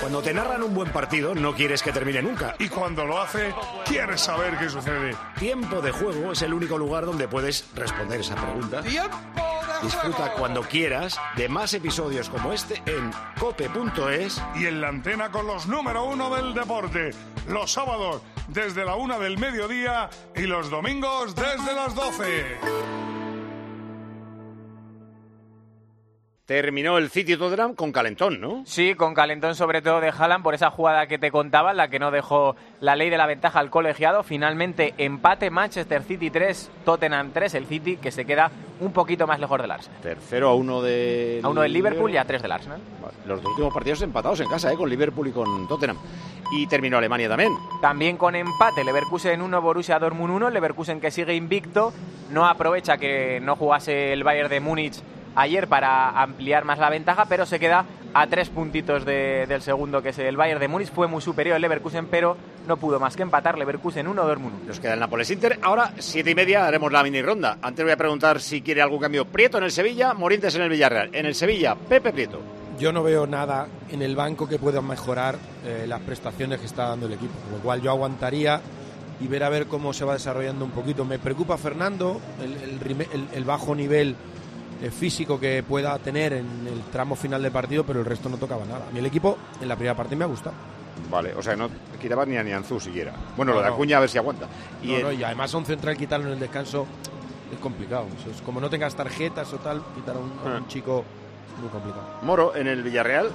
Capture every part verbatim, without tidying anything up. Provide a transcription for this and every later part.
Cuando te narran un buen partido, no quieres que termine nunca. Y cuando lo hace, quieres saber qué sucede. Tiempo de Juego es el único lugar donde puedes responder esa pregunta. ¡Tiempo de Disfruta juego! cuando quieras de más episodios como este en cope punto es. Y en la antena con los número uno del deporte. Los sábados desde la una del mediodía y los domingos desde las doce. Terminó el City Tottenham con calentón, ¿no? Sí, con calentón sobre todo de Haaland por esa jugada que te contaba, la que no dejó la ley de la ventaja al colegiado. Finalmente empate, Manchester City tres, Tottenham tres, el City que se queda un poquito más lejos del Arsenal. Tercero a uno de... A uno del Liverpool y a tres del Arsenal. Los dos últimos partidos empatados en casa, ¿eh? Con Liverpool y con Tottenham. Y terminó Alemania también. También con empate, Leverkusen uno, Borussia Dortmund uno, Leverkusen que sigue invicto, no aprovecha que no jugase el Bayern de Múnich ayer para ampliar más la ventaja, pero se queda a tres puntitos de, del segundo, que es el Bayern de Múnich. Fue muy superior el Leverkusen, pero no pudo más que empatar. Leverkusen uno, Dortmund uno. Nos queda el Nápoles-Inter. Ahora, siete y media, haremos la mini ronda. Antes voy a preguntar si quiere algún cambio. Prieto en el Sevilla, Morientes en el Villarreal. En el Sevilla, Pepe Prieto. Yo no veo nada en el banco que pueda mejorar eh, las prestaciones que está dando el equipo, con lo cual yo aguantaría y ver a ver cómo se va desarrollando un poquito. Me preocupa Fernando, el, el, el, el bajo nivel físico que pueda tener en el tramo final del partido, pero el resto no tocaba nada. A mí el equipo en la primera parte me ha gustado. Vale, o sea, no quitaba ni a Nianzú siquiera. Bueno, no, lo de no. Acuña a ver si aguanta. Y, no, el... no, y además a un central quitarlo en el descanso es complicado. Eso es, como no tengas tarjetas o tal, quitar a un, a un chico muy complicado. Moro, en el Villarreal.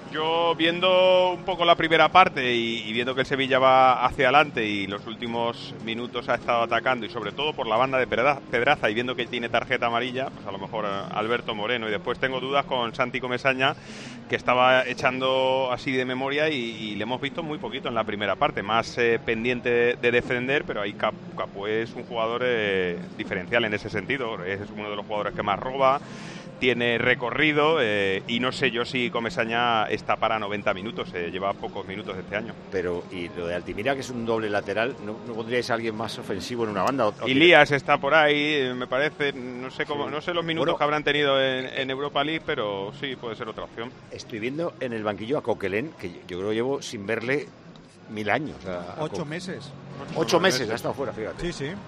Yo viendo un poco la primera parte y, y viendo que el Sevilla va hacia adelante y los últimos minutos ha estado atacando y sobre todo por la banda de Pedraza y viendo que tiene tarjeta amarilla, pues a lo mejor Alberto Moreno. Y después tengo dudas con Santi Comesaña, que estaba echando así de memoria y, y le hemos visto muy poquito en la primera parte, más eh, pendiente de, de defender, pero ahí Capu, Capu es un jugador eh, diferencial en ese sentido, es uno de los jugadores que más roba, tiene recorrido eh, y no sé yo si Comesaña está para noventa minutos, eh, lleva pocos minutos este año. Pero, y lo de Altimira, que es un doble lateral, ¿no, no pondríais a alguien más ofensivo en una banda? O, o Ilías está por ahí, me parece, no sé cómo, sí. no sé los minutos bueno, que habrán tenido en, en Europa League, pero sí, puede ser otra opción. Estoy viendo en el banquillo a Coquelin, que yo creo que llevo sin verle mil años. O sea, Ocho meses. Ocho, Ocho meses, meses ha estado fuera, fíjate. Sí, sí.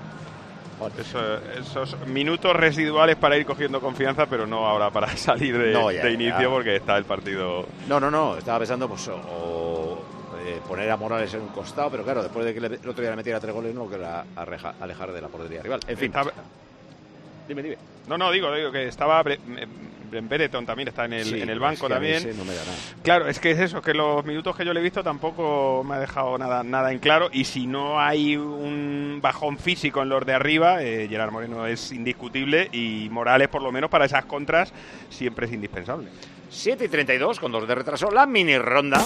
Eso, esos minutos residuales para ir cogiendo confianza, pero no ahora para salir de, no, ya, de inicio ya. Porque está el partido. No, no, no, estaba pensando pues o, o eh, poner a Morales en un costado, pero claro, después de que le, el otro día le metiera tres goles, no que la arreja, alejar de la portería rival. En fin. Está... Dime, dime. No, no, digo, digo que estaba Brembereton también está en el, sí, en el banco es que también. No me da nada. Claro, es que es eso, que los minutos que yo le he visto tampoco me ha dejado nada, nada en claro. Y si no hay un bajón físico en los de arriba, eh, Gerard Moreno es indiscutible y Morales, por lo menos para esas contras, siempre es indispensable. siete y treinta y dos, con dos de retraso, la mini ronda,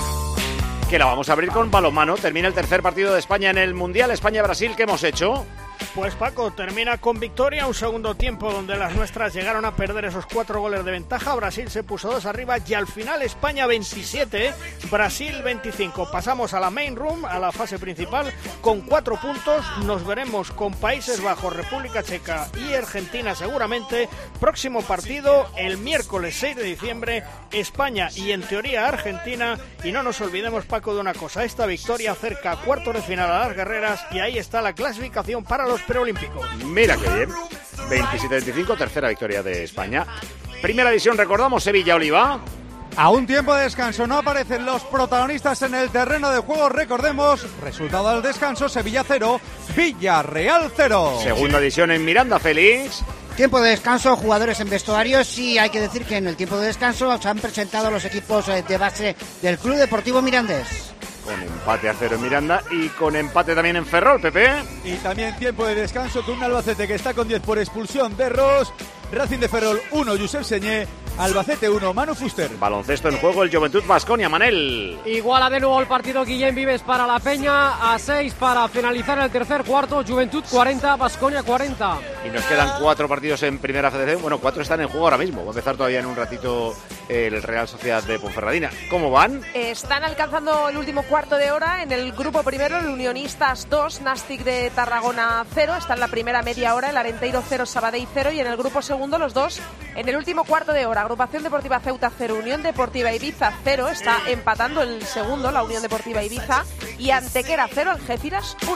que la vamos a abrir con balonmano. Termina el tercer partido de España en el Mundial, España-Brasil. ¿Qué hemos hecho? Pues Paco, termina con victoria, un segundo tiempo donde las nuestras llegaron a perder esos cuatro goles de ventaja. Brasil se puso dos arriba y al final España veintisiete, Brasil veinticinco. Pasamos a la main room, a la fase principal, con cuatro puntos. Nos veremos con Países Bajos, República Checa y Argentina seguramente. Próximo partido el miércoles seis de diciembre, España y en teoría Argentina. Y no nos olvidemos, Paco, de una cosa, esta victoria acerca a cuartos de final a las guerreras y ahí está la clasificación para los preolímpicos. Mira qué bien. veintisiete veinticinco, tercera victoria de España. Primera división, recordamos, Sevilla-Oliva. A un tiempo de descanso no aparecen los protagonistas en el terreno de juego. Recordemos, resultado del descanso, Sevilla cero, Villarreal cero. Segunda división en Miranda, Félix. Tiempo de descanso, jugadores en vestuarios y hay que decir que en el tiempo de descanso se han presentado los equipos de base del Club Deportivo Mirandés. Con empate a cero en Miranda y con empate también en Ferrol, Pepe. Y también tiempo de descanso con un Albacete que está con diez por expulsión de Ros, Racing de Ferrol uno, Josep Señé, Albacete uno, Manu Fuster. Baloncesto en juego, el Juventud Baskonia, Manel. Iguala de nuevo el partido Guillén Vives para la Peña, a seis para finalizar el tercer cuarto, Juventud cuarenta, Baskonia cuarenta. Y nos quedan cuatro partidos en Primera Federación. Bueno, cuatro están en juego ahora mismo. Va a empezar todavía en un ratito el Real Sociedad de Ponferradina. ¿Cómo van? Están alcanzando el último cuarto de hora. En el grupo primero, el Unionistas dos, Nàstic de Tarragona cero. Está en la primera media hora, el Arenteiro cero, Sabadell cero. Y en el grupo segundo, los dos en el último cuarto de hora. Agrupación Deportiva Ceuta cero, Unión Deportiva Ibiza cero. Está empatando el segundo, la Unión Deportiva Ibiza. Y Antequera cero, Algeciras uno.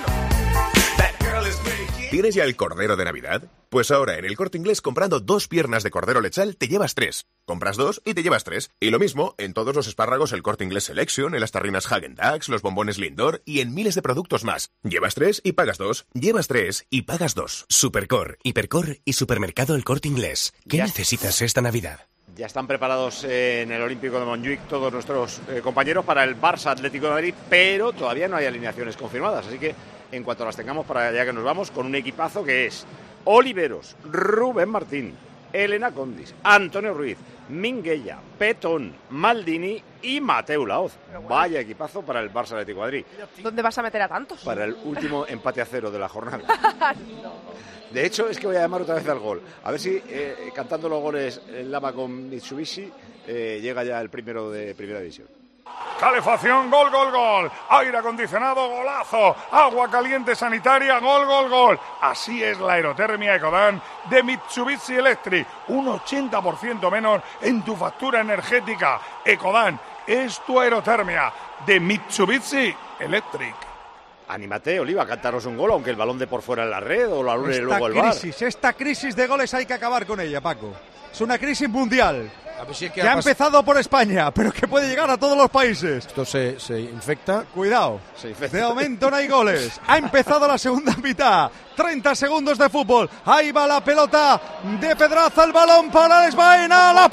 ¿Tienes ya el cordero de Navidad? Pues ahora en el Corte Inglés, comprando dos piernas de cordero lechal te llevas tres. Compras dos y te llevas tres. Y lo mismo en todos los espárragos el Corte Inglés Selection, en las tarrinas Häagen-Dazs, los bombones Lindor y en miles de productos más. Llevas tres y pagas dos. Llevas tres y pagas dos. Supercor, Hipercor y Supermercado El Corte Inglés. ¿Qué ya necesitas esta Navidad? Ya están preparados en el Olímpico de Montjuic todos nuestros eh, compañeros para el Barça Atlético de Madrid, pero todavía no hay alineaciones confirmadas, así que en cuanto las tengamos, para allá que nos vamos, con un equipazo que es Oliveros, Rubén Martín, Elena Condis, Antonio Ruiz, Minguella, Petón, Maldini y Mateu Laoz. Vaya equipazo para el Barça Atlético de Madrid. ¿Dónde vas a meter a tantos? Para el último empate a cero de la jornada. no. De hecho, es que voy a llamar otra vez al gol. A ver si eh, cantando los goles el Lama con Mitsubishi eh, llega ya el primero de Primera División. Calefacción, gol, gol, gol. Aire acondicionado, golazo. Agua caliente sanitaria, gol, gol, gol. Así es la aerotermia Ecodan de Mitsubishi Electric. Un ochenta por ciento menos en tu factura energética. Ecodan es tu aerotermia de Mitsubishi Electric. Anímate, Oliva, a cantaros un gol, aunque el balón de por fuera en la red o la lune luego el bar. Esta crisis, esta crisis de goles hay que acabar con ella, Paco. Es una crisis mundial. A ver si es que que ha ha empezado por España, pero que puede llegar a todos los países. Esto se, se infecta. Cuidado. Se infecta. De momento no hay goles. Ha empezado la segunda mitad. treinta segundos de fútbol. Ahí va la pelota de Pedraza. El balón para Alex Baena. La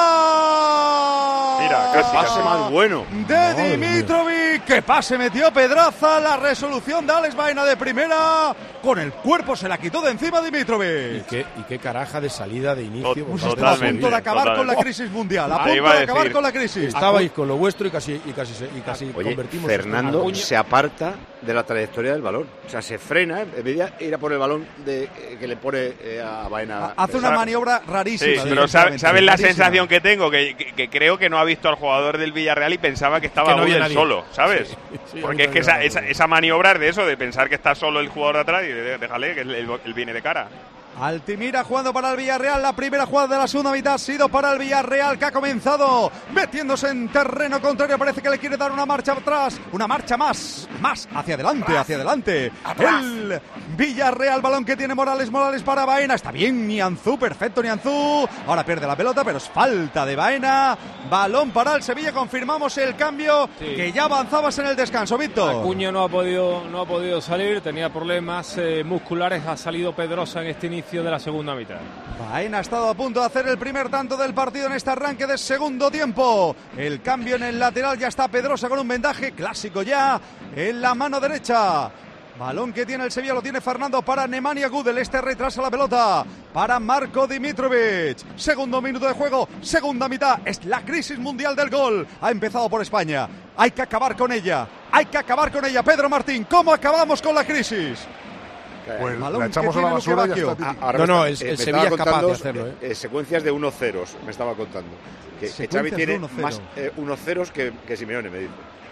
parada. Mira, casi, pase casi. más bueno. De Dimitrovic. Que pase metió Pedraza. La resolución de Alex Baena de primera. Con el cuerpo se la quitó de encima Dimitrovic. Y qué, y qué caraja de salida de inicio. Pues estaba a punto de acabar totalmente. con la crisis mundial. A Ahí punto de a acabar decir. con la crisis. Estabais con lo vuestro y casi, y casi, y casi Oye, convertimos. Fernando esto en se aparta de la trayectoria del balón. O sea, se frena, ¿eh? En vez de ir a por el balón de, eh, que le pone eh, a Baena. Hace una maniobra rarísima. Sí, pero ¿sabes sabe la sensación que tengo? Que, que, que creo que no ha visto al jugador del Villarreal y pensaba que estaba Que no había él nadie. solo, ¿sabes? Sí, sí, Porque es que esa, esa, esa maniobra es de eso, de pensar que está solo el jugador de atrás y de- déjale, que él, él- él viene de cara. Altimira jugando para el Villarreal. La primera jugada de la segunda mitad ha sido para el Villarreal, que ha comenzado metiéndose en terreno contrario. Parece que le quiere dar una marcha atrás, una marcha más, más hacia adelante, hacia adelante. El Villarreal, balón que tiene Morales, Morales para Baena. Está bien Nianzú, perfecto Nianzú. Ahora pierde la pelota, pero es falta de Baena. Balón para el Sevilla. Confirmamos el cambio, Sí. que ya avanzabas en el descanso, Víctor. Acuña no ha podido, no ha podido salir, tenía problemas eh, musculares, ha salido Pedrosa en este inicio de la segunda mitad. Baena ha estado a punto de hacer el primer tanto del partido en este arranque de segundo tiempo. El cambio en el lateral, ya está Pedrosa con un vendaje clásico ya en la mano derecha. Balón que tiene el Sevilla, lo tiene Fernando para Nemanja Gudel. Este retrasa la pelota para Marko Dimitrovic. Segundo minuto de juego, segunda mitad. Es la crisis mundial del gol. Ha empezado por España. Hay que acabar con ella. Hay que acabar con ella. Pedro Martín, ¿cómo acabamos con la crisis? Pues Balón la que echamos a tiene la basura y ya Luque está. Bacchio. Titi. Ahora No, me no, está- el- eh, el me Sevilla estaba es capaz de contando, hacerlo, ¿eh? eh, secuencias de uno ceros, me estaba contando. Que Secuencias Xavi de tiene uno cero. más eh, unos ceros que, que Simeone, me dice.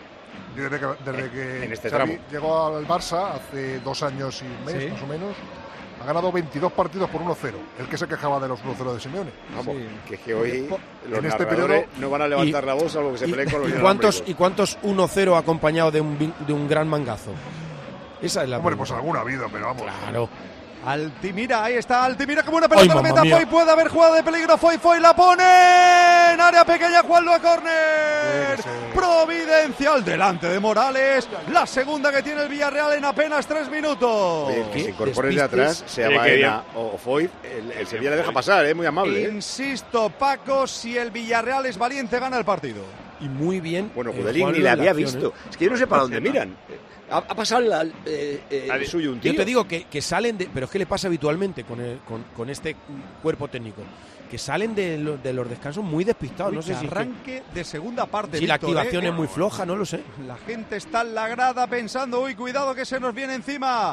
Desde que, desde que En este Xavi tramo. llegó al Barça hace dos años y un mes, Sí. más o menos, ha ganado veintidós partidos por uno cero. El que se quejaba de los uno cero de Simeone. Vamos, Sí. que es que hoy los En este narradores periodo- no van a levantar la voz salvo que se ¿Y, peleen con los y cuántos, inalámbricos. ¿Y cuántos uno cero acompañado de un, vin- de un gran mangazo? Esa es la Hombre, pregunta. pues alguna ha habido, pero vamos. Claro. Altimira, ahí está Altimira, como una pelota Ay, la mamma meta. mía. Foy puede haber jugada de peligro. Foy, Foy la pone en área pequeña. Juanlo a córner. Sí, sí. Providencial delante de Morales. La segunda que tiene el Villarreal en apenas tres minutos. Oye, que ¿Qué se incorporen de despistes? atrás, sea Oye, qué Baena o Foy, el, el Sevilla le deja pasar, ¿eh? Muy amable. ¿eh? Insisto, Paco, si el Villarreal es valiente, gana el partido. Y muy bien. Bueno, eh, Gudelín Juanlo ni le en la había acción, visto. ¿eh? Es que yo no sé para dónde miran. Ha, ha pasado la- eh, eh, el suyo un tío. Yo te digo que, que salen de. Pero es que le pasa habitualmente con, el- con, con este cuerpo técnico. Que salen de, lo- de los descansos muy despistados. Uy, No sé que si, es que- arranque de segunda parte. si la Víctor, activación ¿eh? es muy floja, no lo sé. La gente está en la grada pensando, uy, cuidado que se nos viene encima.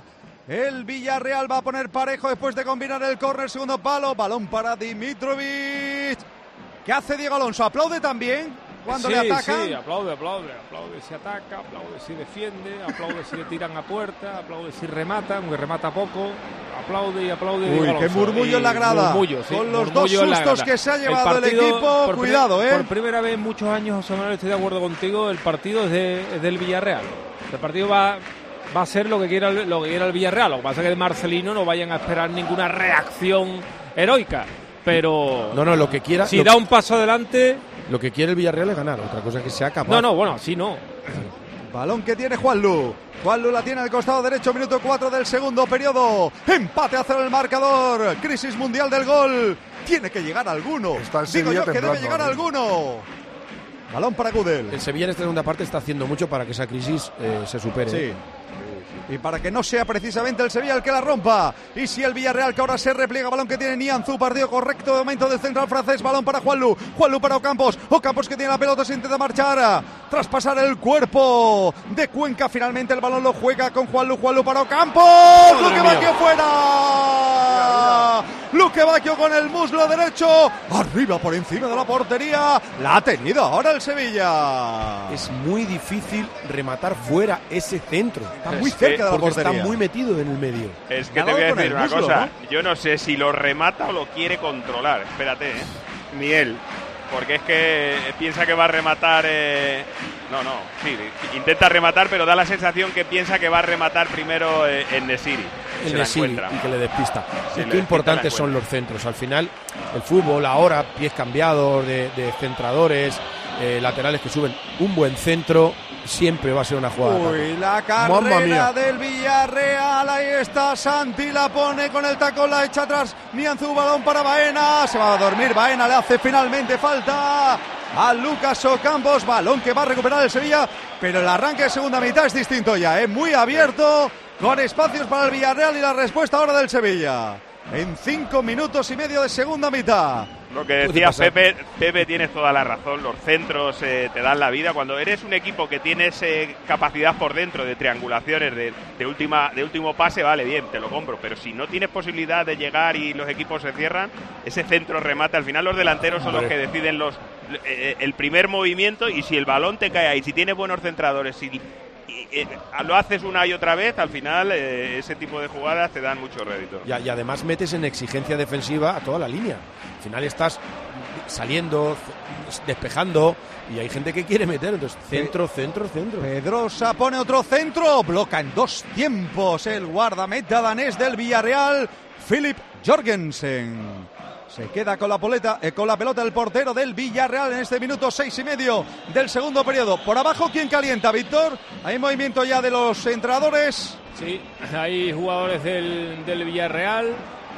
El Villarreal va a poner parejo después de combinar el córner, segundo palo, balón para Dimitrovic. ¿Qué hace Diego Alonso? ¿Aplaude también cuando sí, le atacan? Sí, aplaude, aplaude, aplaude si ataca, aplaude si defiende, aplaude si le tiran a puerta, aplaude si remata, aunque remata poco, aplaude y aplaude. Uy, Diego qué Alonso. murmullo en la grada. Murmullo, sí, con los murmullo dos sustos que se ha llevado el, partido, el equipo, por cuidado, primer, ¿eh? Por primera vez en muchos años, José Manuel, estoy de acuerdo contigo, el partido es, de, es del Villarreal. El partido va... va a ser lo que quiera lo que quiera el Villarreal. Lo que pasa es que de Marcelino no vayan a esperar ninguna reacción heroica, pero no, no, lo que quiera. Si lo, da un paso adelante, lo que quiere el Villarreal es ganar. Otra cosa es que sea capaz. No, no, bueno, así no. Balón que tiene Juanlu. Juanlu la tiene al costado derecho, minuto cuatro del segundo periodo. Empate a cero el marcador. Crisis mundial del gol. Tiene que llegar alguno. Digo yo que debe llegar alguno. Balón para Gudel. El Sevilla en esta segunda parte está haciendo mucho para que esa crisis eh, se supere. Sí. Y para que no sea precisamente el Sevilla el que la rompa. Y si el Villarreal, que ahora se repliega, balón que tiene Nianzú, partido correcto de momento del central francés, balón para Juanlu, Juanlu para Ocampos, Ocampos que tiene la pelota, se intenta marchar, tras pasar el cuerpo de Cuenca, finalmente el balón lo juega con Juanlu, Juanlu para Ocampos, Luque Bacchio fuera, Luque Bacchio con el muslo derecho, arriba por encima de la portería, la ha tenido ahora el Sevilla. Es muy difícil rematar fuera ese centro, está muy cerca de la portería. Está muy metido en el medio. Es que te voy a decir una muslo, cosa, ¿no? Yo no sé si lo remata o lo quiere controlar, espérate, ¿eh? Ni él. Porque es que piensa que va a rematar... Eh... No, no, sí, intenta rematar, pero da la sensación que piensa que va a rematar primero eh, en Nesiri. En Nesiri, y que le despista. Sí, es le que despista importantes son los centros. Al final, el fútbol, ahora, pies cambiados de, de centradores, eh, laterales que suben, un buen centro siempre va a ser una jugada. Uy, la carrera del Villarreal, ahí está Santi, la pone con el tacón, la echa atrás, Nianzú, balón para Baena, se va a dormir, Baena le hace finalmente falta a Lucas Ocampos, balón que va a recuperar el Sevilla, pero el arranque de segunda mitad es distinto ya, es ¿eh? muy abierto, con espacios para el Villarreal y la respuesta ahora del Sevilla. En cinco minutos y medio de segunda mitad. Lo que decía Pepe, Pepe, tienes toda la razón, los centros eh, te dan la vida. Cuando eres un equipo que tienes eh, capacidad por dentro de triangulaciones, de, de, última, de último pase, vale, bien, te lo compro. Pero si no tienes posibilidad de llegar y los equipos se cierran, ese centro remata. Al final los delanteros son los que deciden los eh, el primer movimiento, y si el balón te cae ahí, si tienes buenos centradores, si... Eh, lo haces una y otra vez, al final eh, ese tipo de jugadas te dan mucho rédito. Y, y además metes en exigencia defensiva a toda la línea. Al final estás saliendo, despejando, y hay gente que quiere meter. Entonces, centro, centro, centro. Pedrosa pone otro centro, bloca en dos tiempos el guardameta danés del Villarreal, Philip Jorgensen. Se queda con la, poleta, eh, con la pelota el portero del Villarreal en este minuto seis y medio del segundo periodo. Por abajo, ¿quién calienta, Víctor? Hay movimiento ya de los entrenadores. Sí, hay jugadores del, del Villarreal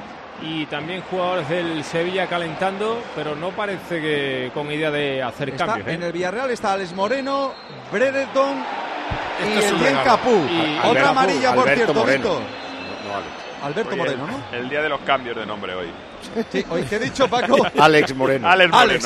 y también jugadores del Sevilla calentando, pero no parece que con idea de hacer está, cambios. ¿eh? En el Villarreal está Alex Moreno, Brereton y es el Bien Capú. Y, Otra Alberto, amarilla, por Alberto cierto, Moreno. Víctor. No, Alex. Alberto Oye, Moreno, ¿no? El, el día de los cambios de nombre hoy. Sí, hoy que he dicho, Paco. Alex Moreno. Alex Moreno.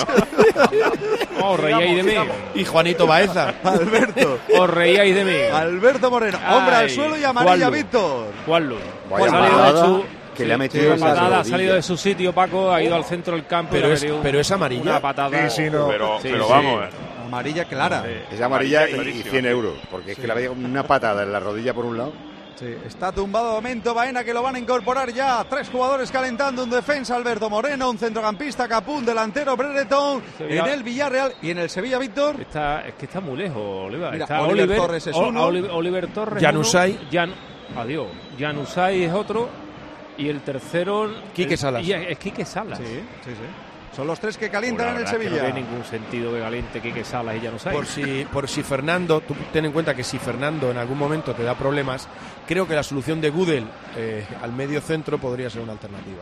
Os reíais de mí. Y Juanito Baeza. Alberto. Os reíais de mí. Alberto Moreno. Hombre, Ay, al suelo y amarilla, Juanlu. Víctor. Juanlu. Vaya Ha salido de patada su, que le ha metido sí, en la patada, ha rodilla. salido de su sitio, Paco, ha ido al centro del campo. Pero y le ha es- metido pero es amarilla. Una patada. Sí, sí, no. Pero, Sí, pero sí. vamos, eh. Amarilla clara. Es amarilla y, y clarísimo. cien euros, porque es que le había una patada en la rodilla por un lado. Sí, está tumbado de momento Baena, que lo van a incorporar ya. Tres jugadores calentando, un defensa Alberto Moreno, un centrocampista Capú, un delantero Brereton. Sevilla. En el Villarreal y en el Sevilla, Víctor. Está, es que está muy lejos, Oliver. Mira, Está Oliver Oliver Torres es O- uno. Oliver, Oliver Torres. Januzaj. uno, Jan, adiós. Januzaj es otro. Y el tercero. Quique el- Salas. y es, es Quique Salas. Sí, sí, sí. Son los tres que calientan Bueno, en la el verdad es que Sevilla. no tiene ningún sentido que caliente Quique Salas y Januzaj. Por si, por si Fernando, tú ten en cuenta que si Fernando en algún momento te da problemas, creo que la solución de Gudel eh, al medio centro podría ser una alternativa.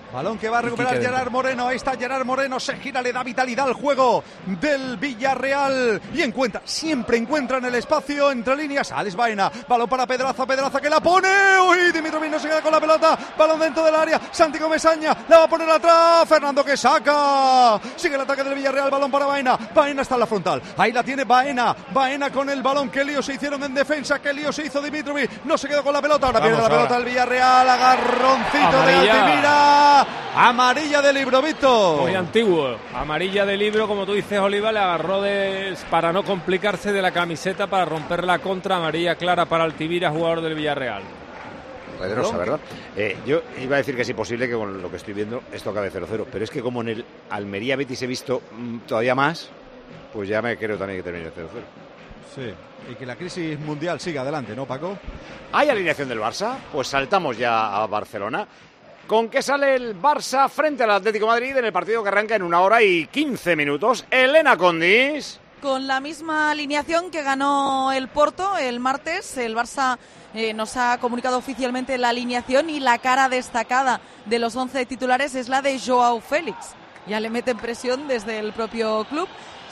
Balón que va a recuperar Gerard Moreno. Ahí está Gerard Moreno. Se gira, le da vitalidad al juego del Villarreal. Y encuentra, siempre encuentra en el espacio entre líneas. Alex Baena. Balón para Pedraza. Pedraza que la pone. Uy, Dimitrovic no se queda con la pelota. Balón dentro del área. Santi Comesaña. La va a poner atrás. Fernando que saca. Sigue el ataque del Villarreal. Balón para Baena. Baena está en la frontal. Ahí la tiene Baena. Baena con el balón. Qué lío se hicieron en defensa. Qué lío se hizo Dimitrovic. No se quedó con la pelota. Ahora Vamos pierde la ahora. pelota el Villarreal. Agarroncito Amarilla. de Altimira. Amarilla de libro, Víctor. Muy antiguo. Amarilla de libro, como tú dices, Oliva, le agarró de, para no complicarse de la camiseta, para romper la contra. Amarilla clara para Altimira, jugador del Villarreal. Poderosa, ¿verdad? Eh, yo iba a decir que es imposible que con lo que estoy viendo esto acabe cero cero, pero es que como en el Almería Betis he visto mmm, todavía más, pues ya me creo también que termine cero cero. Sí, y que la crisis mundial siga adelante, ¿no, Paco? ¿Hay alineación del Barça? Pues saltamos ya a Barcelona. ¿Con qué sale el Barça frente al Atlético de Madrid en el partido que arranca en una hora y quince minutos? Elena Condis. Con la misma alineación que ganó el Porto el martes, el Barça eh, nos ha comunicado oficialmente la alineación y la cara destacada de los once titulares es la de Joao Félix. Ya le meten presión desde el propio club.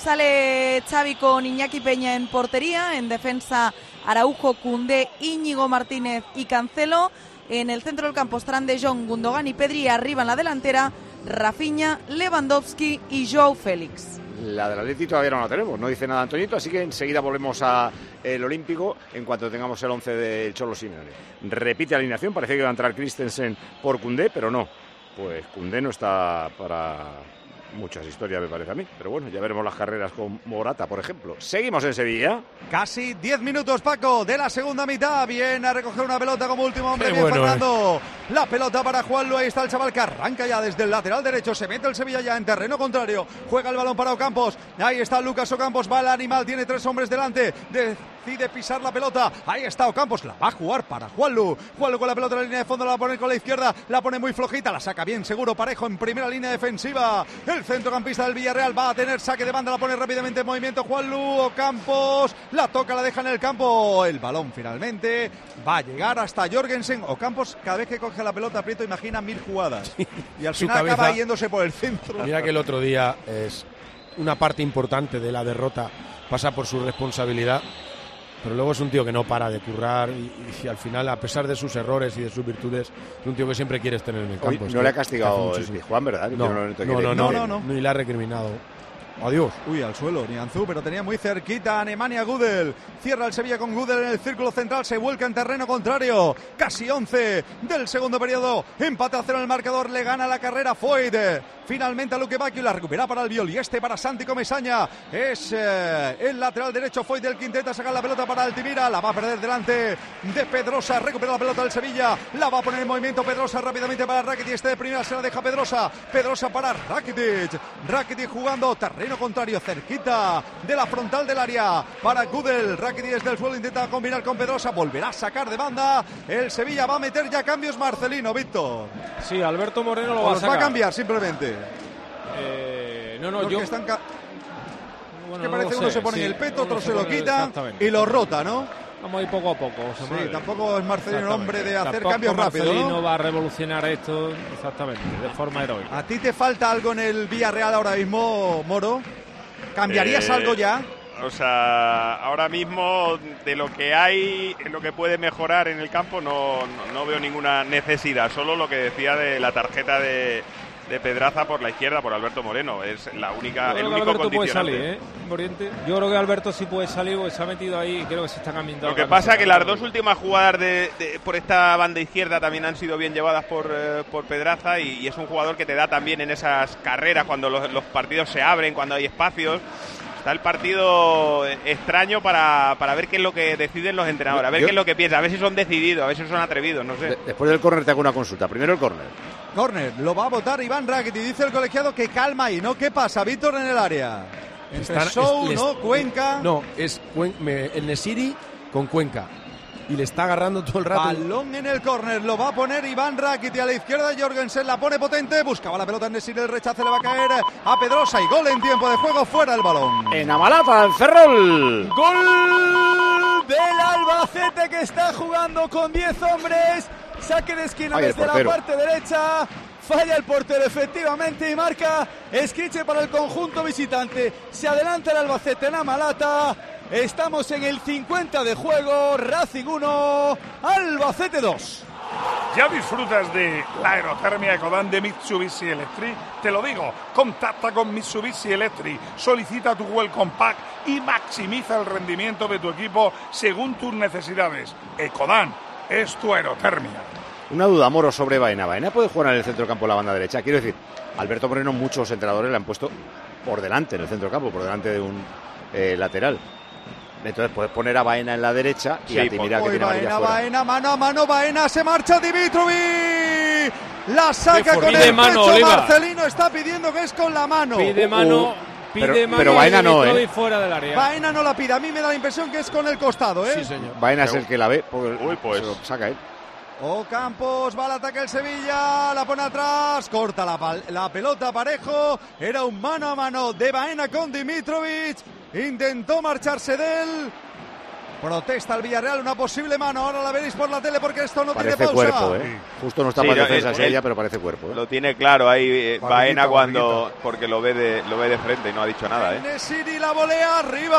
Sale Xavi con Iñaki Peña en portería, en defensa Araujo, Koundé, Íñigo Martínez y Cancelo. En el centro del campo estarán De Jong, Gundogan y Pedri. Arriba en la delantera, Rafinha, Lewandowski y Joao Félix. La del Atleti todavía no la tenemos, no dice nada Antoñito, así que enseguida volvemos al Olímpico en cuanto tengamos el once del Cholo Simeone. Repite alineación, parece que va a entrar Christensen por Koundé, pero no. Pues Koundé no está para muchas historias, me parece a mí. Pero bueno, ya veremos las carreras con Morata, por ejemplo. Seguimos en Sevilla. Casi diez minutos, Paco, de la segunda mitad. Viene a recoger una pelota como último hombre. Qué Bien, bueno, Fernando. Eh. La pelota para Juanlu. Ahí está el chaval que arranca ya desde el lateral derecho. Se mete el Sevilla ya en terreno contrario. Juega el balón para Ocampos. Ahí está Lucas Ocampos. Va el animal. Tiene tres hombres delante. Decide pisar la pelota. Ahí está Ocampos. La va a jugar para Juanlu. Juanlu con la pelota en la línea de fondo. La va a poner con la izquierda. La pone muy flojita. La saca bien seguro Parejo en primera línea defensiva. El centrocampista del Villarreal va a tener saque de banda. La pone rápidamente en movimiento Juanlu. Ocampos. La toca, la deja en el campo. El balón finalmente va a llegar hasta Jorgensen. Ocampos, cada vez que coge la pelota aprieto, imagina mil jugadas. Y al final cabeza, acaba yéndose por el centro. Mira que el otro día es una parte importante de la derrota, pasa por su responsabilidad. Pero luego es un tío que no para de currar y, y al final, a pesar de sus errores y de sus virtudes, es un tío que siempre quieres tener en el campo. Hoy no le ha castigado el Juan, ¿verdad? No, no, no, no, no, no, no, ni le ha recriminado. Adiós. Uy, al suelo, Nianzú, pero tenía muy cerquita a Nemanja Gudel. Cierra el Sevilla con Gudel en el círculo central, se vuelca en terreno contrario. Casi once del segundo periodo. Empate a cero en el marcador, le gana la carrera Foyt. Finalmente a Luque Bacchio, la recupera para el Viol y este para Santi Comesaña. Es eh, el lateral derecho Foyt del que intenta sacar la pelota para Altimira. La va a perder delante de Pedrosa. Recupera la pelota del Sevilla. La va a poner en movimiento Pedrosa rápidamente para Rakitic. Este de primera se la deja Pedrosa. Pedrosa para Rakitic. Rakitic jugando terreno contrario, cerquita de la frontal del área para Gudel. Rakitic desde el suelo intenta combinar con Pedrosa. Volverá a sacar de banda. El Sevilla va a meter ya cambios Marcelino, Víctor. Sí, Alberto Moreno lo o va a los sacar. va a cambiar simplemente. Eh, no, no, los yo... que están ca... bueno, que no parece sé, uno se pone sí, en el peto, otro se, se lo pone, quita y lo rota, ¿no? Vamos a ir poco a poco. José Sí, Manuel. tampoco es Marcelino hombre de hacer Tampoco cambios rápidos, Marcelino ¿no? va a revolucionar esto exactamente, de forma heroica. ¿A ti te falta algo en el Villarreal ahora mismo, Moro? ¿Cambiarías eh, algo ya? O sea, ahora mismo de lo que hay, en lo que puede mejorar en el campo, no, no, no veo ninguna necesidad. Solo lo que decía de la tarjeta de, de Pedraza por la izquierda, por Alberto Moreno. Es la única, Yo el creo que único Alberto puede condicionante. salir, ¿eh? Moriente. Yo creo que Alberto sí puede salir porque se ha metido ahí y creo que se está cambiando. Lo que pasa es que las dos últimas jugadas de, de, por esta banda izquierda también han sido bien llevadas por, eh, por Pedraza y, y es un jugador que te da también en esas carreras cuando los, los partidos se abren, cuando hay espacios. Está el partido extraño para, para ver qué es lo que deciden los entrenadores, a ver Yo, qué es lo que piensan, a ver si son decididos, a ver si son atrevidos, no sé. De, después del córner te hago una consulta. Primero el córner. Córner, lo va a votar Iván Rakitic. Dice el colegiado que calma ahí, ¿no? ¿Qué pasa, Víctor, en el área? Entre Están- Sou, es- ¿no? les- Cuenca. No, es Cuen- me- el Nesiri con Cuenca. Y le está agarrando todo el rato. Balón en el córner, lo va a poner Iván Rakitic a la izquierda. Jorgensen la pone potente, buscaba la pelota en Nesiri, el rechace le va a caer a Pedrosa y gol en tiempo de juego, fuera el balón. En Amalata, el Ferrol. Gol del Albacete que está jugando con diez hombres. Saque de esquina Ay, el desde la portero. parte derecha. Falla el portero efectivamente y marca Escriche para el conjunto visitante. Se adelanta el Albacete en Amalata. Estamos en el cincuenta de juego. Racing uno, Albacete dos. ¿Ya disfrutas de la aerotermia Ecodan de Mitsubishi Electric? Te lo digo, contacta con Mitsubishi Electric, solicita tu Welcome Pack y maximiza el rendimiento de tu equipo según tus necesidades. Ecodan es tu aerotermia. Una duda, Moro, sobre Baena. ¿Baena puede jugar en el centro campo la banda derecha? Quiero decir, Alberto Moreno, muchos entrenadores le han puesto por delante en el centro campo, por delante de un eh, lateral. Entonces puedes poner a Baena en la derecha y sí, a Timira que tiene Baena, fuera. Baena, mano a mano, Baena, se marcha Dimitrovic. La saca con pide el mano, pecho, Oliva. Marcelino está pidiendo que es con la mano. Pide mano, Uh, uh, pide pero, mano. pero Baena no, ¿eh? Fuera del área. Baena no la pide, a mí me da la impresión que es con el costado, ¿eh? Sí, señor. Baena es el que la ve, porque Uy, pues. se lo saca él. Ocampos, va al ataque el Sevilla, la pone atrás, corta la, pal- la pelota Parejo, era un mano a mano de Baena con Dimitrovic, intentó marcharse de él, protesta el Villarreal, una posible mano, ahora la veréis por la tele porque esto no Parece tiene pausa. cuerpo, ¿eh? Justo no está Sí, para no, defensa él- Sevilla, él- pero parece cuerpo, ¿eh? Lo tiene claro ahí eh, Barriguita, Baena cuando barriguita. porque lo ve de lo ve de frente y no ha dicho nada, ¿eh? Nesiri la volea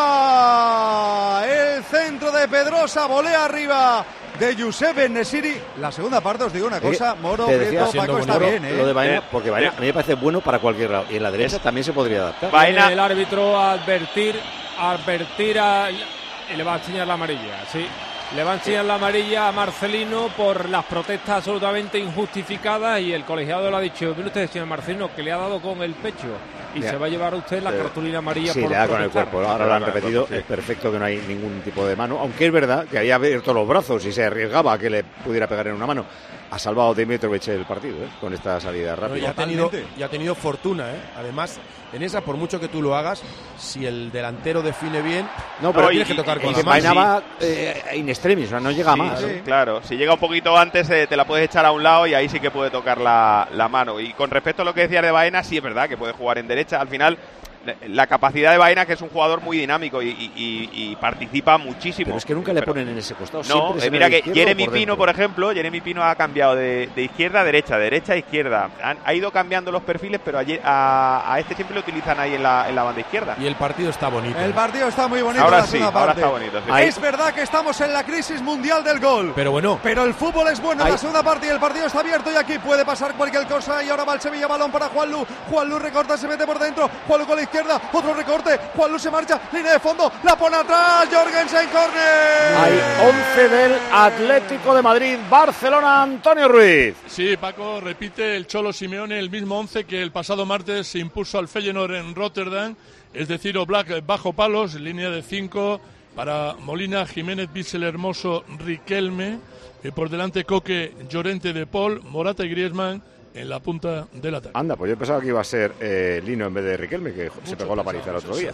arriba, el centro de Pedrosa, volea arriba de Giuseppe Nesiri. La segunda parte, os digo una cosa, Eh, Moro, te decía, Prieto, Paco, Moro, está bien, ¿eh? lo de Baena, Eh, porque Baena eh. a mí me parece bueno para cualquier lado. Y en la derecha también se podría adaptar. Baena- Viene el árbitro a advertir, a advertir a, y le va a enseñar la amarilla, sí. Le va a enseñar la amarilla a Marcelino por las protestas absolutamente injustificadas y el colegiado le ha dicho, mire usted, señor Marcelino, que le ha dado con el pecho y Ya. se va a llevar a usted la Pero- cartulina amarilla Sí, por le da con el protestar. cuerpo. Ahora lo han repetido. Es perfecto que no hay ningún tipo de mano. Aunque es verdad que había abierto los brazos y se arriesgaba a que le pudiera pegar en una mano. Ha salvado Dimitrovic el partido, ¿eh? Con esta salida Bueno, y, rápida. ha tenido, y ha tenido fortuna, ¿eh? Además, en esa, por mucho que tú lo hagas, si el delantero define bien, No, pero tienes y- que tocar y- con y la que mano. Baena va eh, in extremis, o sea, no llega Sí, más. sí, ¿eh? claro. Si llega un poquito antes, eh, te la puedes echar a un lado y ahí sí que puede tocar la, la mano. Y con respecto a lo que decías de Baena, sí es verdad que puede jugar en derecha. Al final, la capacidad de Baena, que es un jugador muy dinámico y, y- y- y participa muchísimo. Pero es que nunca le Pero- ponen en ese costado. No, siempre es eh, en mira el que izquierdo o Jeremy por Pino, dentro. por ejemplo, Jeremy Pino ha cambiado de, de izquierda a derecha, de derecha a izquierda. Han- ha ido cambiando los perfiles, pero ayer, a, a este siempre lo utilizan ahí en la, en la banda izquierda. Y el partido está bonito. El partido está muy bonito. Ahora la sí, segunda ahora parte. está bonito, sí. Es verdad que estamos en la crisis mundial del gol. Pero bueno, Pero el fútbol es bueno en Ahí- la segunda parte y el partido está abierto y aquí puede pasar cualquier cosa y ahora va el Sevilla, balón para Juanlu, Juanlu recorta, se mete por dentro, Juanlu con la izquierda, otro recorte, Juanlu se marcha, línea de fondo, la pone atrás, Jorgensen, córner. Hay once del Atlético de Madrid, Barcelona, Antonio Ruiz. Sí, Paco, repite el Cholo Simeone el mismo once que el pasado martes se impuso al Feyenoord en Rotterdam, es decir, Oblak bajo palos, línea de cinco para Molina, Jiménez, Bissell, Hermoso, Riquelme, eh, por delante Coque, Llorente, De Paul, Morata y Griezmann en la punta del ataque. Anda, pues yo pensaba que iba a ser eh, Lino en vez de Riquelme, que se pegó la paliza el otro día.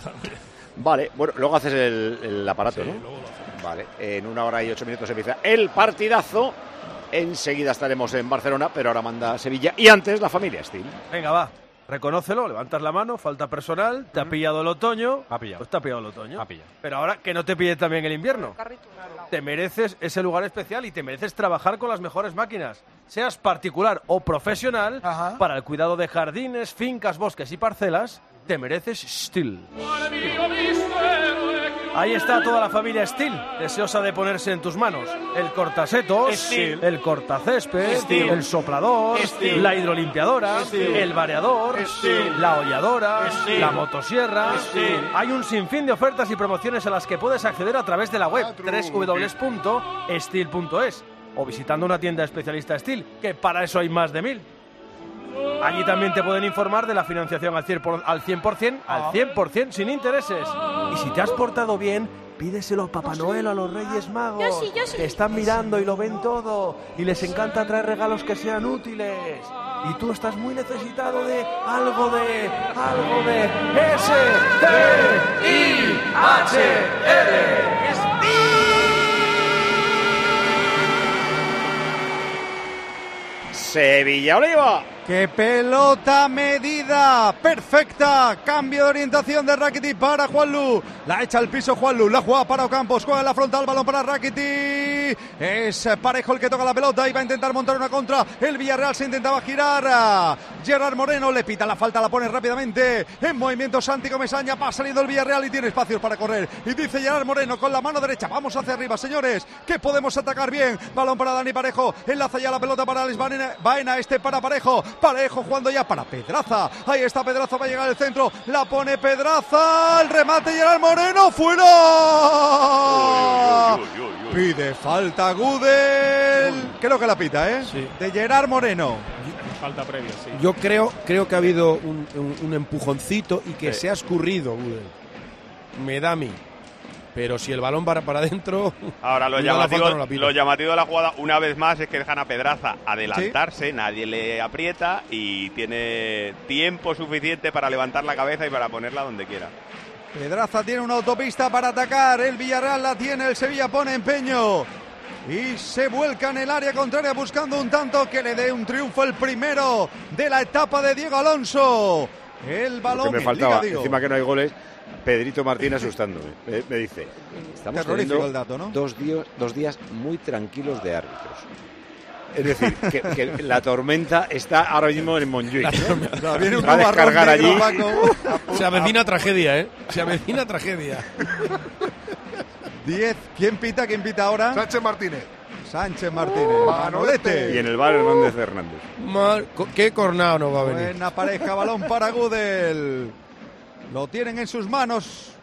Vale, bueno, luego haces el, el aparato, Sí, ¿no? luego lo hacemos. Vale, en una hora y ocho minutos empieza el partidazo. Enseguida estaremos en Barcelona, pero ahora manda Sevilla. Y antes la familia Steel. Venga, va. Reconócelo, levantas la mano, falta personal, te ha pillado el otoño. Ha pillado. Pues te ha pillado el otoño. Ha pillado. Pero ahora que no te pille también el invierno. Te mereces ese lugar especial y te mereces trabajar con las mejores máquinas. Seas particular o profesional, para el cuidado de jardines, fincas, bosques y parcelas, te mereces Steel. Ahí está toda la familia Steel, deseosa de ponerse en tus manos. El cortasetos, Steel. el cortacésped, Steel. el soplador, Steel. la hidrolimpiadora, Steel. el vareador, Steel. la holladora, Steel. la motosierra. Steel. Hay un sinfín de ofertas y promociones a las que puedes acceder a través de la web doble u doble u doble u punto steel punto es o visitando una tienda especialista Steel, que para eso hay más de mil. Allí también te pueden informar de la financiación al cien por ciento, al cien por ciento, al cien por ciento sin intereses. Y si te has portado bien, pídeselo a Papá Noel, a los Reyes Magos, Yo sí, yo sí. que están mirando y lo ven todo, y les encanta traer regalos que sean útiles. Y tú estás muy necesitado de algo de... algo de... S T I H L. Sevilla Oliva. ¡Qué pelota medida! ¡Perfecta! Cambio de orientación de Rakitic para Juanlu. La echa al piso Juanlu. La juega para Ocampos. Juega en la frontal. Balón para Rakitic. Es Parejo el que toca la pelota y va a intentar montar una contra. El Villarreal se intentaba girar. Gerard Moreno le pita la falta. La pone rápidamente en movimiento Santi Comesaña. Va saliendo el Villarreal y tiene espacios para correr. Y dice Gerard Moreno con la mano derecha. Vamos hacia arriba, señores. Que podemos atacar bien. Balón para Dani Parejo. Enlaza ya la pelota para Alex Baena. Baena este para Parejo. Parejo jugando ya para Pedraza. Ahí está Pedraza, va a llegar al centro. La pone Pedraza. El remate Gerard Moreno. ¡Fuera! Uy, uy, uy, uy. Pide falta Gudel. Creo que la pita, ¿eh? Sí. De Gerard Moreno. Falta previa, sí. Yo creo, creo que ha habido un, un, un empujoncito y que sí. se ha escurrido Gudel. Me da a mí. Pero si el balón para para adentro. Ahora, lo llamativo, no lo llamativo de la jugada, una vez más, es que dejan a Pedraza adelantarse, ¿sí? Nadie le aprieta y tiene tiempo suficiente para levantar la cabeza y para ponerla donde quiera. Pedraza tiene una autopista para atacar, el Villarreal la tiene, el Sevilla pone empeño y se vuelca en el área contraria buscando un tanto que le dé un triunfo, el primero de la etapa de Diego Alonso. El balón. Lo que me faltaba, Liga, encima que no hay goles. Pedrito Martín asustándome. Me, me dice, estamos teniendo el dato, ¿no? dos, días, dos días muy tranquilos de árbitros. Es decir, que, que la tormenta está ahora mismo en Montjuic. ¿Eh? Viene un va a descargar allí. Se avecina tragedia, ¿eh? Se avecina tragedia. diez. ¿Quién pita? ¿Quién pita ahora? Sánchez Martínez. Sánchez Martínez. Manolete. Y en el bar Hernández Hernández. Mal, ¿qué cornado nos va a venir? Buena pareja, balón para Gudel. Lo tienen en sus manos.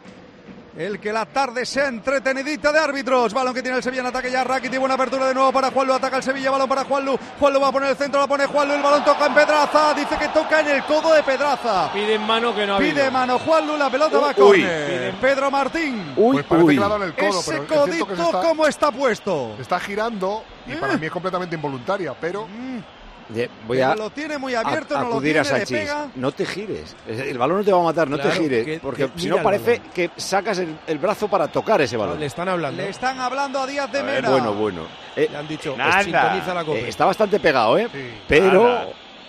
El que la tarde sea entretenidita de árbitros. Balón que tiene el Sevilla en ataque ya. Rakitic, buena apertura de nuevo para Juanlu. Ataca el Sevilla, balón para Juanlu. Juanlu va a poner el centro, la pone Juanlu. El balón toca en Pedraza. Dice que toca en el codo de Pedraza. Pide en mano que no ha Pide habido. mano Juanlu, la pelota uy, va con uy. Pedro Martín. Uy, pues parece uy. que le ha dado en el codo. Ese pero codito, que está, ¿cómo está puesto? Está girando y ¿Eh? para mí es completamente involuntaria, pero... Mm. Voy a, lo tiene muy abierto, a, no acudir lo a tiene, Sánchez. le pega. No te gires. El balón no te va a matar, no claro, te gires. Que, porque que, si no parece que sacas el, el brazo para tocar ese balón. No, le están hablando. Le están hablando a Díaz de a ver, Mera. Bueno, bueno. Eh, le han dicho, nada. Sintoniza la eh, está bastante pegado, ¿eh? Sí, pero... Nada.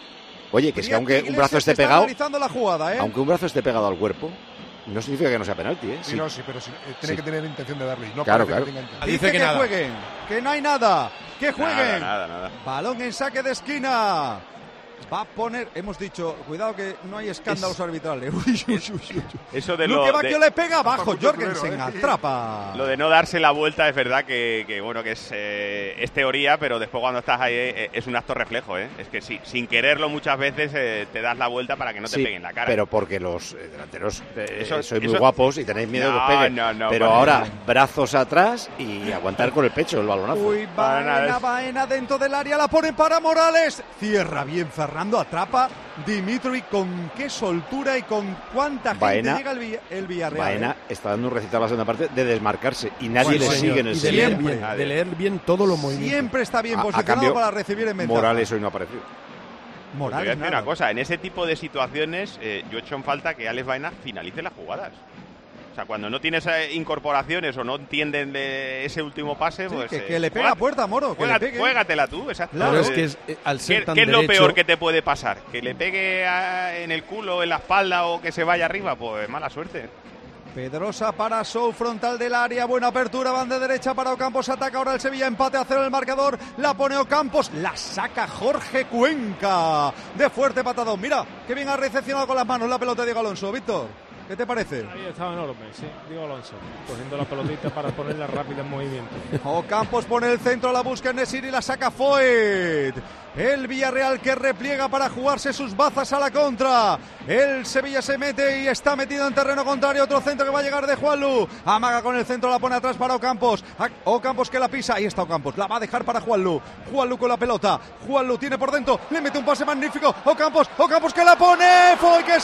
Oye, que es que aunque un brazo esté pegado... La jugada, ¿eh? Aunque un brazo esté pegado al cuerpo... No significa que no sea penalti, ¿eh? Sí, sí. No, sí, pero sí, eh, tiene sí. que tener intención de darle. No claro, claro. Que Dice, Dice que, que nada. jueguen, que no hay nada, que jueguen. Nada, nada, nada. Balón en saque de esquina. Va a poner, hemos dicho, cuidado que no hay escándalos es... arbitrales. Uy, uy, uy, uy. Eso de Luque lo Bacchio de... le pega abajo, Jorgensen ¿eh? atrapa. Lo de no darse la vuelta es verdad que, que bueno, que es, eh, es teoría, pero después cuando estás ahí eh, es un acto reflejo, ¿eh? Es que sí, sin quererlo muchas veces eh, te das la vuelta para que no te sí, peguen la cara. Pero porque los eh, delanteros eh, eso, sois eso... muy guapos y tenéis miedo no, de que os peguen. No, no, pero ahora bien. Brazos atrás y aguantar con el pecho el balonazo. Uy, Baena, Baena dentro del área, la pone para Morales. Cierra bien Fernando, atrapa. Dimitri, con qué soltura y con cuánta gente Baena, llega el, Villa, el Villarreal. Baena eh. está dando un recital a la segunda parte de desmarcarse y nadie bueno, le señor, sigue en el de leer, bien, de leer bien todos los movimientos. Siempre está bien a, posicionado a cambio, para recibir en ventaja. Morales hoy no ha aparecido. Morales, voy a decir una cosa, en ese tipo de situaciones eh, yo he hecho en falta que Alex Baena finalice las jugadas. O sea, cuando no tienes incorporaciones o no entienden de ese último pase, sí, pues... Que, que eh, le pega a puerta, Moro, que juega, le pegue. Juégatela tú, exacto. Claro, eh, es que es, eh, al ser ¿Qué, tan ¿qué es derecho... lo peor que te puede pasar? ¿Que le pegue a, en el culo, en la espalda o que se vaya arriba? Pues mala suerte. Pedrosa para Sou, frontal del área, buena apertura, banda derecha para Ocampos, ataca ahora el Sevilla, empate a cero el marcador, la pone Ocampos, la saca Jorge Cuenca, de fuerte patadón, mira, que bien ha recepcionado con las manos la pelota de Diego Alonso, Víctor. ¿Qué te parece? Ahí estaba enorme, sí, Diego Alonso, cogiendo la pelotita para ponerla rápida en movimiento. Ocampos pone el centro, la busca en Nesiri y la saca Foyt. El Villarreal que repliega para jugarse sus bazas a la contra. El Sevilla se mete y está metido en terreno contrario. Otro centro que va a llegar de Juanlu. Amaga con el centro, la pone atrás para Ocampos. Ocampos que la pisa. Ahí está Ocampos. La va a dejar para Juanlu. Juanlu con la pelota. Juanlu tiene por dentro. Le mete un pase magnífico. Ocampos. Ocampos que la pone. Foyt que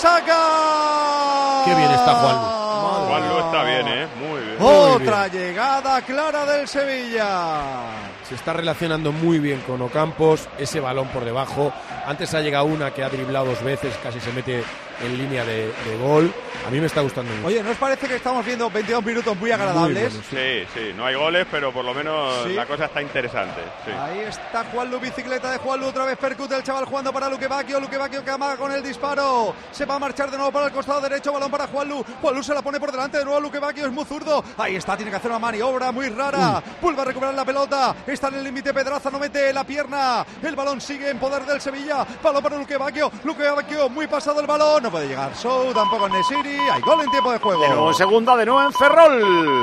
saca. Qué bien está Juanlu. Juanlu está bien, ¿eh? Muy bien. Otra muy bien. llegada clara del Sevilla. Se está relacionando muy bien con Ocampos. Ese balón por debajo. Antes ha llegado una que ha driblado dos veces, casi se mete en línea de, de gol. A mí me está gustando mucho. Oye, ¿no os parece que estamos viendo veintidós minutos muy agradables? Muy bueno, sí. sí, sí, no hay goles, pero por lo menos sí. la cosa está interesante. Sí. Ahí está Juanlu, bicicleta de Juanlu, otra vez percute el chaval jugando para Luque Bacchio, Luque Bacchio que amaga con el disparo, se va a marchar de nuevo para el costado derecho, balón para Juanlu, Juanlu se la pone por delante de nuevo, Luque Bacchio es muy zurdo, ahí está, tiene que hacer una maniobra muy rara, uh. vuelve a recuperar la pelota, está en el límite Pedraza, no mete la pierna, el balón sigue en poder del Sevilla, balón para Luque Bacchio, Luque Bacchio muy pasado el balón, no puede llegar Sou, tampoco Nesiri, hay gol en tiempo de juego. De nuevo en segunda, de nuevo en Ferrol.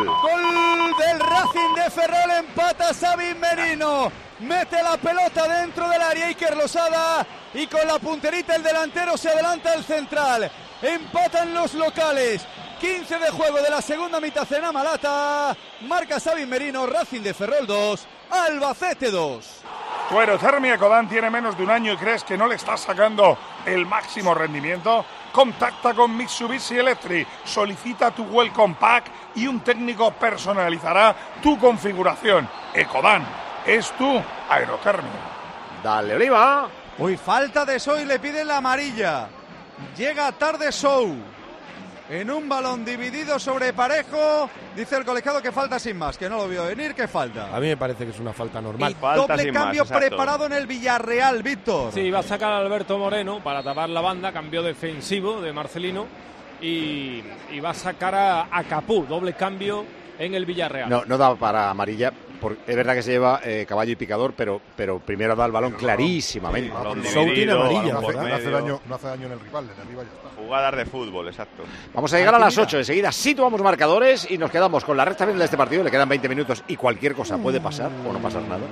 Gol del Racing de Ferrol, empata Sabin Merino. Mete la pelota dentro del área Iker Losada y con la punterita el delantero se adelanta el central. Empatan los locales. quince de juego de la segunda mitad en Amalata. Marca Sabin Merino, Racing de Ferrol dos, Albacete dos. Tu Aerotermia Ecodan tiene menos de un año y crees que no le estás sacando el máximo rendimiento. Contacta con Mitsubishi Electric, solicita tu Welcome Pack y un técnico personalizará tu configuración. Ecodan es tu aerotermia. Dale, Oliva. Uy, falta de Sou y le piden la amarilla. Llega tarde Sou. En un balón dividido sobre Parejo, dice el colegiado que falta sin más, que no lo vio venir, que falta. A mí me parece que es una falta normal. Y falta doble cambio más, preparado en el Villarreal, Víctor. Sí, va a sacar a Alberto Moreno para tapar la banda, cambio defensivo de Marcelino y, y va a sacar a, a Capú, doble cambio en el Villarreal. No, no da para amarilla. Es verdad que se lleva eh, caballo y picador, pero, pero primero da el balón pero clarísimamente. Sí, balón Sou tiene amarilla. No hace, no, hace daño, no hace daño en el rival, desde arriba ya está. Jugadas de fútbol, exacto. Vamos a llegar a las ocho. Enseguida situamos marcadores y nos quedamos con la recta final de este partido. Le quedan veinte minutos y cualquier cosa puede pasar o no pasar nada.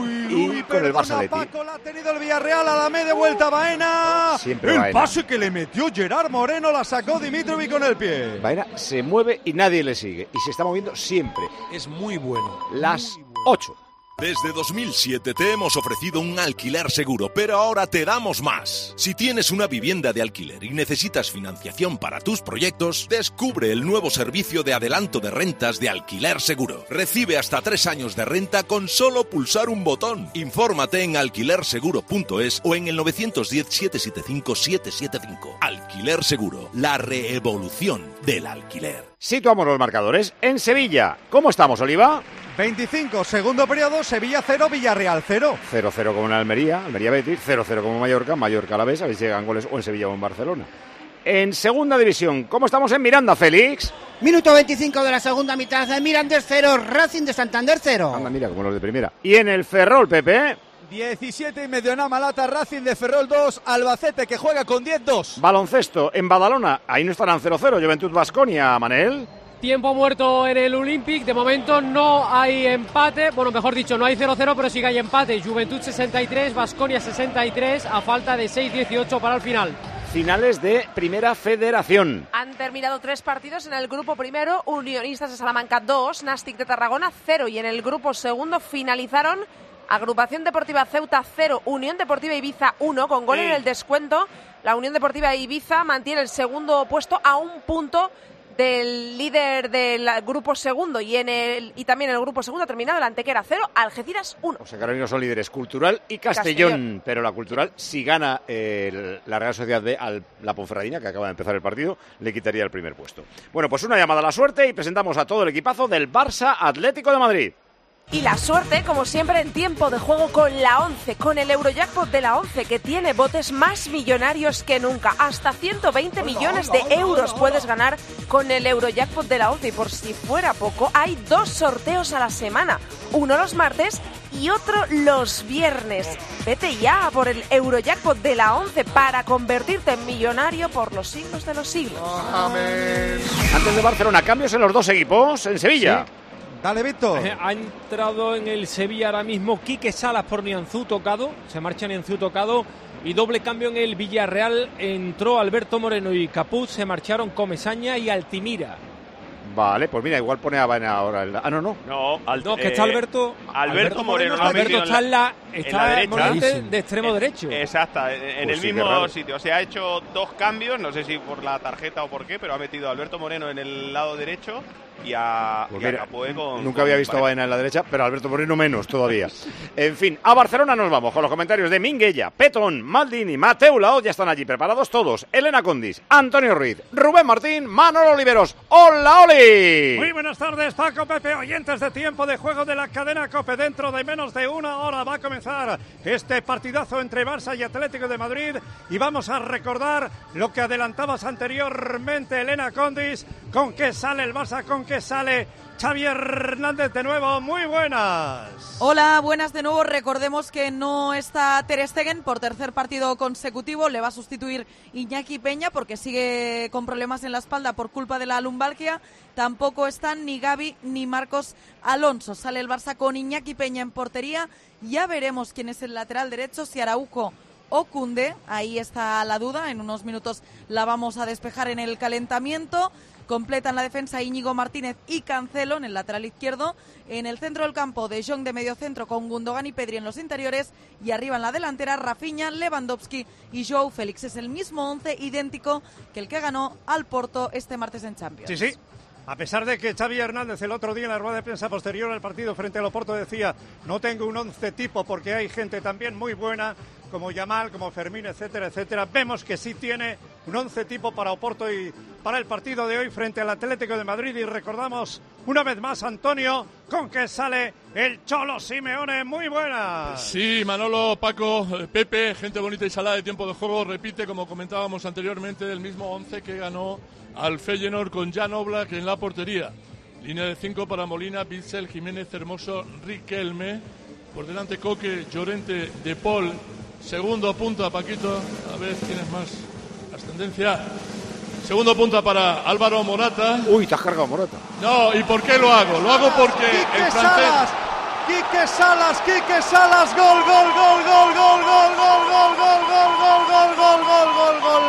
Y uy, con el Barça Atleti. Paco, la ha tenido el Villarreal, a la media vuelta Baena. Siempre el Baena. Pase que le metió Gerard Moreno, la sacó Dimitrovic con el pie. Baena se mueve y nadie le sigue. Y se está moviendo siempre. Es muy bueno. Las ocho. Desde dos mil siete te hemos ofrecido un alquiler seguro, pero ahora te damos más. Si tienes una vivienda de alquiler y necesitas financiación para tus proyectos, descubre el nuevo servicio de adelanto de rentas de Alquiler Seguro. Recibe hasta tres años de renta con solo pulsar un botón. Infórmate en alquiler seguro punto es o en el nueve uno cero, siete siete cinco, siete siete cinco. Alquiler Seguro, la reevolución del alquiler. Situamos los marcadores en Sevilla. ¿Cómo estamos, Oliva? veinticinco, segundo periodo, Sevilla cero, Villarreal cero. cero cero como en Almería, Almería Betis, cero cero como en Mallorca, Mallorca Alavés, a ver si llegan goles o en Sevilla o en Barcelona. En segunda división, ¿cómo estamos en Miranda, Félix? Minuto veinticinco de la segunda mitad, Mirandés cero, Racing de Santander cero. Anda, mira, como los de primera. Y en el Ferrol, Pepe. diecisiete y medio en Amalata, Racing de Ferrol dos, Albacete que juega con diez dos. Baloncesto en Badalona, ahí no estarán cero cero, Juventud Baskonia, Manel. Tiempo muerto en el Olympic, de momento no hay empate, bueno, mejor dicho, no hay cero cero, pero sí que hay empate. Juventud sesenta y tres, Baskonia sesenta y tres, a falta de seis dieciocho para el final. Finales de Primera Federación. Han terminado tres partidos en el grupo primero, Unionistas de Salamanca dos, Nastic de Tarragona cero, y en el grupo segundo finalizaron Agrupación Deportiva Ceuta cero, Unión Deportiva Ibiza uno, con gol sí. en el descuento. La Unión Deportiva Ibiza mantiene el segundo puesto a un punto del líder del grupo segundo, y en el y también en el grupo segundo ha terminado el Antequera cero, Algeciras uno. O sea que ahora mismo son líderes Cultural y Castellón, Castellón. Pero la Cultural, si gana eh, la Real Sociedad de al, la Ponferradina, que acaba de empezar el partido, le quitaría el primer puesto. Bueno, pues una llamada a la suerte y presentamos a todo el equipazo del Barça Atlético de Madrid. Y la suerte, como siempre, en tiempo de juego con la once, con el Eurojackpot de la once, que tiene botes más millonarios que nunca. Hasta ciento veinte millones de euros puedes ganar con el Eurojackpot de la once. Y por si fuera poco, hay dos sorteos a la semana. Uno los martes y otro los viernes. Vete ya por el Eurojackpot de la once para convertirte en millonario por los siglos de los siglos. Amén. Antes de Barcelona, cambios en los dos equipos, en Sevilla. Sí. Dale, Víctor. Eh, ha entrado en el Sevilla ahora mismo Quique Salas por Nianzú tocado. Se marcha Nianzú tocado. Y doble cambio en el Villarreal. Entró Alberto Moreno y Capuz. Se marcharon Comesaña y Altimira. Vale, pues mira, igual pone a Baena ahora. El... Ah, no, no. No, al... no que está Alberto. Eh, Alberto, Alberto Moreno. Moreno, Alberto está en la, está en la derecha. De extremo eh, derecho. Exacto, en pues el sí, mismo sitio. O sea, ha hecho dos cambios, no sé si por la tarjeta o por qué, pero ha metido a Alberto Moreno en el lado derecho y a, Pues y a mira, Capoe con... nunca había visto a Baena en la derecha, pero Alberto Moreno menos todavía. En fin, a Barcelona nos vamos con los comentarios de Minguella, Petón, Maldini, Mateu Laoz, ya están allí preparados todos. Elena Condis, Antonio Ruiz, Rubén Martín, Manolo Oliveros. ¡Hola, Oli! Muy buenas tardes, Paco, Pepe, oyentes de Tiempo de Juego de la cadena COPE. Dentro de menos de una hora va a comenzar este partidazo entre Barça y Atlético de Madrid y vamos a recordar lo que adelantabas anteriormente, Elena Condis, con qué sale el Barça, con qué sale Xavi Hernández de nuevo. Muy buenas. Hola, buenas de nuevo. Recordemos que no está Ter Stegen por tercer partido consecutivo. Le va a sustituir Iñaki Peña porque sigue con problemas en la espalda por culpa de la lumbalgia. Tampoco están ni Gavi ni Marcos Alonso. Sale el Barça con Iñaki Peña en portería. Ya veremos quién es el lateral derecho, si Araujo o Koundé. Ahí está la duda. En unos minutos la vamos a despejar en el calentamiento. Completan la defensa Íñigo Martínez y Cancelo en el lateral izquierdo. En el centro del campo, De Jong de mediocentro con Gundogan y Pedri en los interiores. Y arriba en la delantera, Rafinha, Lewandowski y Joao Félix. Es el mismo once idéntico que el que ganó al Porto este martes en Champions. Sí, sí. A pesar de que Xavi Hernández el otro día en la rueda de prensa posterior al partido frente al Oporto decía no tengo un once tipo porque hay gente también muy buena como Yamal, como Fermín, etcétera, etcétera. Vemos que sí tiene un once tipo para Oporto y para el partido de hoy frente al Atlético de Madrid. Y recordamos una vez más, Antonio, con que sale el Cholo Simeone. Muy buena. Sí, Manolo, Paco, Pepe, gente bonita y salada de Tiempo de Juego. Repite, como comentábamos anteriormente, el mismo once que ganó al Feyenoord con Jan Oblak en la portería. Línea de cinco para Molina, Bitzel, Jiménez, Hermoso, Riquelme. Por delante Coque, Llorente, De Paul. Segundo punta, Paquito. A ver quién es más ascendencia. Segundo punta para Álvaro Morata. Uy, te has cargado Morata. No, ¿y por qué lo hago? Lo hago porque Quique el francés... Salas, Quique Salas, Quique Salas, gol, gol, gol, gol, gol, gol, gol, gol, gol, gol, gol, gol, gol, gol, gol, gol.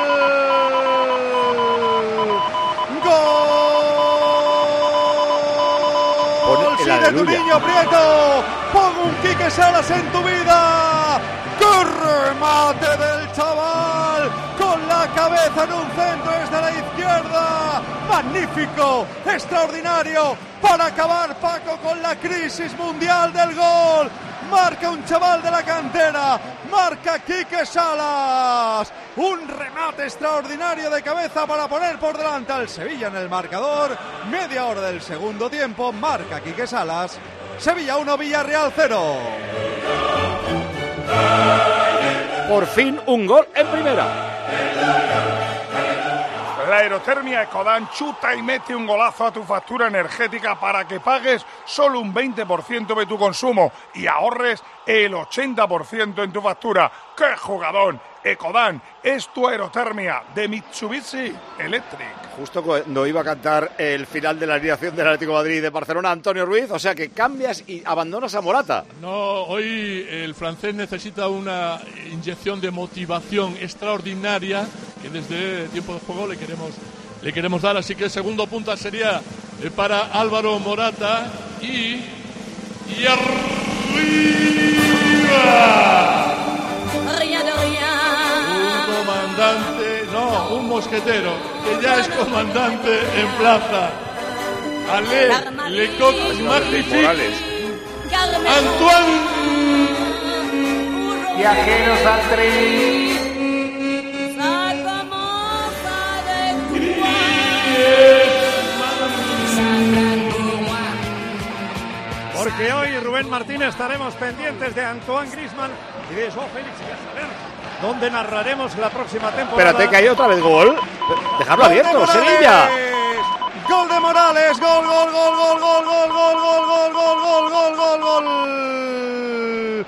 Gol. Sigue tu niño, Prieto. Pon un Quique Salas en tu vida. ¡Qué remate del chaval! Con la cabeza en un centro desde la izquierda. Magnífico, extraordinario, para acabar, Paco, con la crisis mundial del gol. Marca un chaval de la cantera, marca Quique Salas. Un remate extraordinario de cabeza para poner por delante al Sevilla en el marcador. Media hora del segundo tiempo, marca Quique Salas. Sevilla uno, Villarreal cero. Por fin un gol en primera. La aerotermia Ecodan chuta y mete un golazo a tu factura energética para que pagues solo un veinte por ciento de tu consumo y ahorres el ochenta por ciento en tu factura. ¡Qué jugadón! Ecodan es tu aerotermia de Mitsubishi Electric. Justo cuando iba a cantar el final de la alineación del Atlético de Madrid y de Barcelona, Antonio Ruiz, o sea que cambias y abandonas a Morata. No, hoy el francés necesita una inyección de motivación extraordinaria que desde Tiempo de Juego le queremos, le queremos dar, así que el segundo punta sería para Álvaro Morata y, y arriba. Un comandante, no, un mosquetero, que ya es comandante en plaza. Ale, le coq magnifique. Antoine. Viajeros al tren. Porque hoy, Rubén Martín, estaremos pendientes de Antoine Griezmann y de Joao Félix y a saber dónde narraremos la próxima temporada. Espérate, que hay otra vez gol. Dejarlo abierto, Sevilla. Gol de Morales, gol, gol, gol, gol, gol, gol, gol, gol, gol, gol, gol, gol, gol, gol.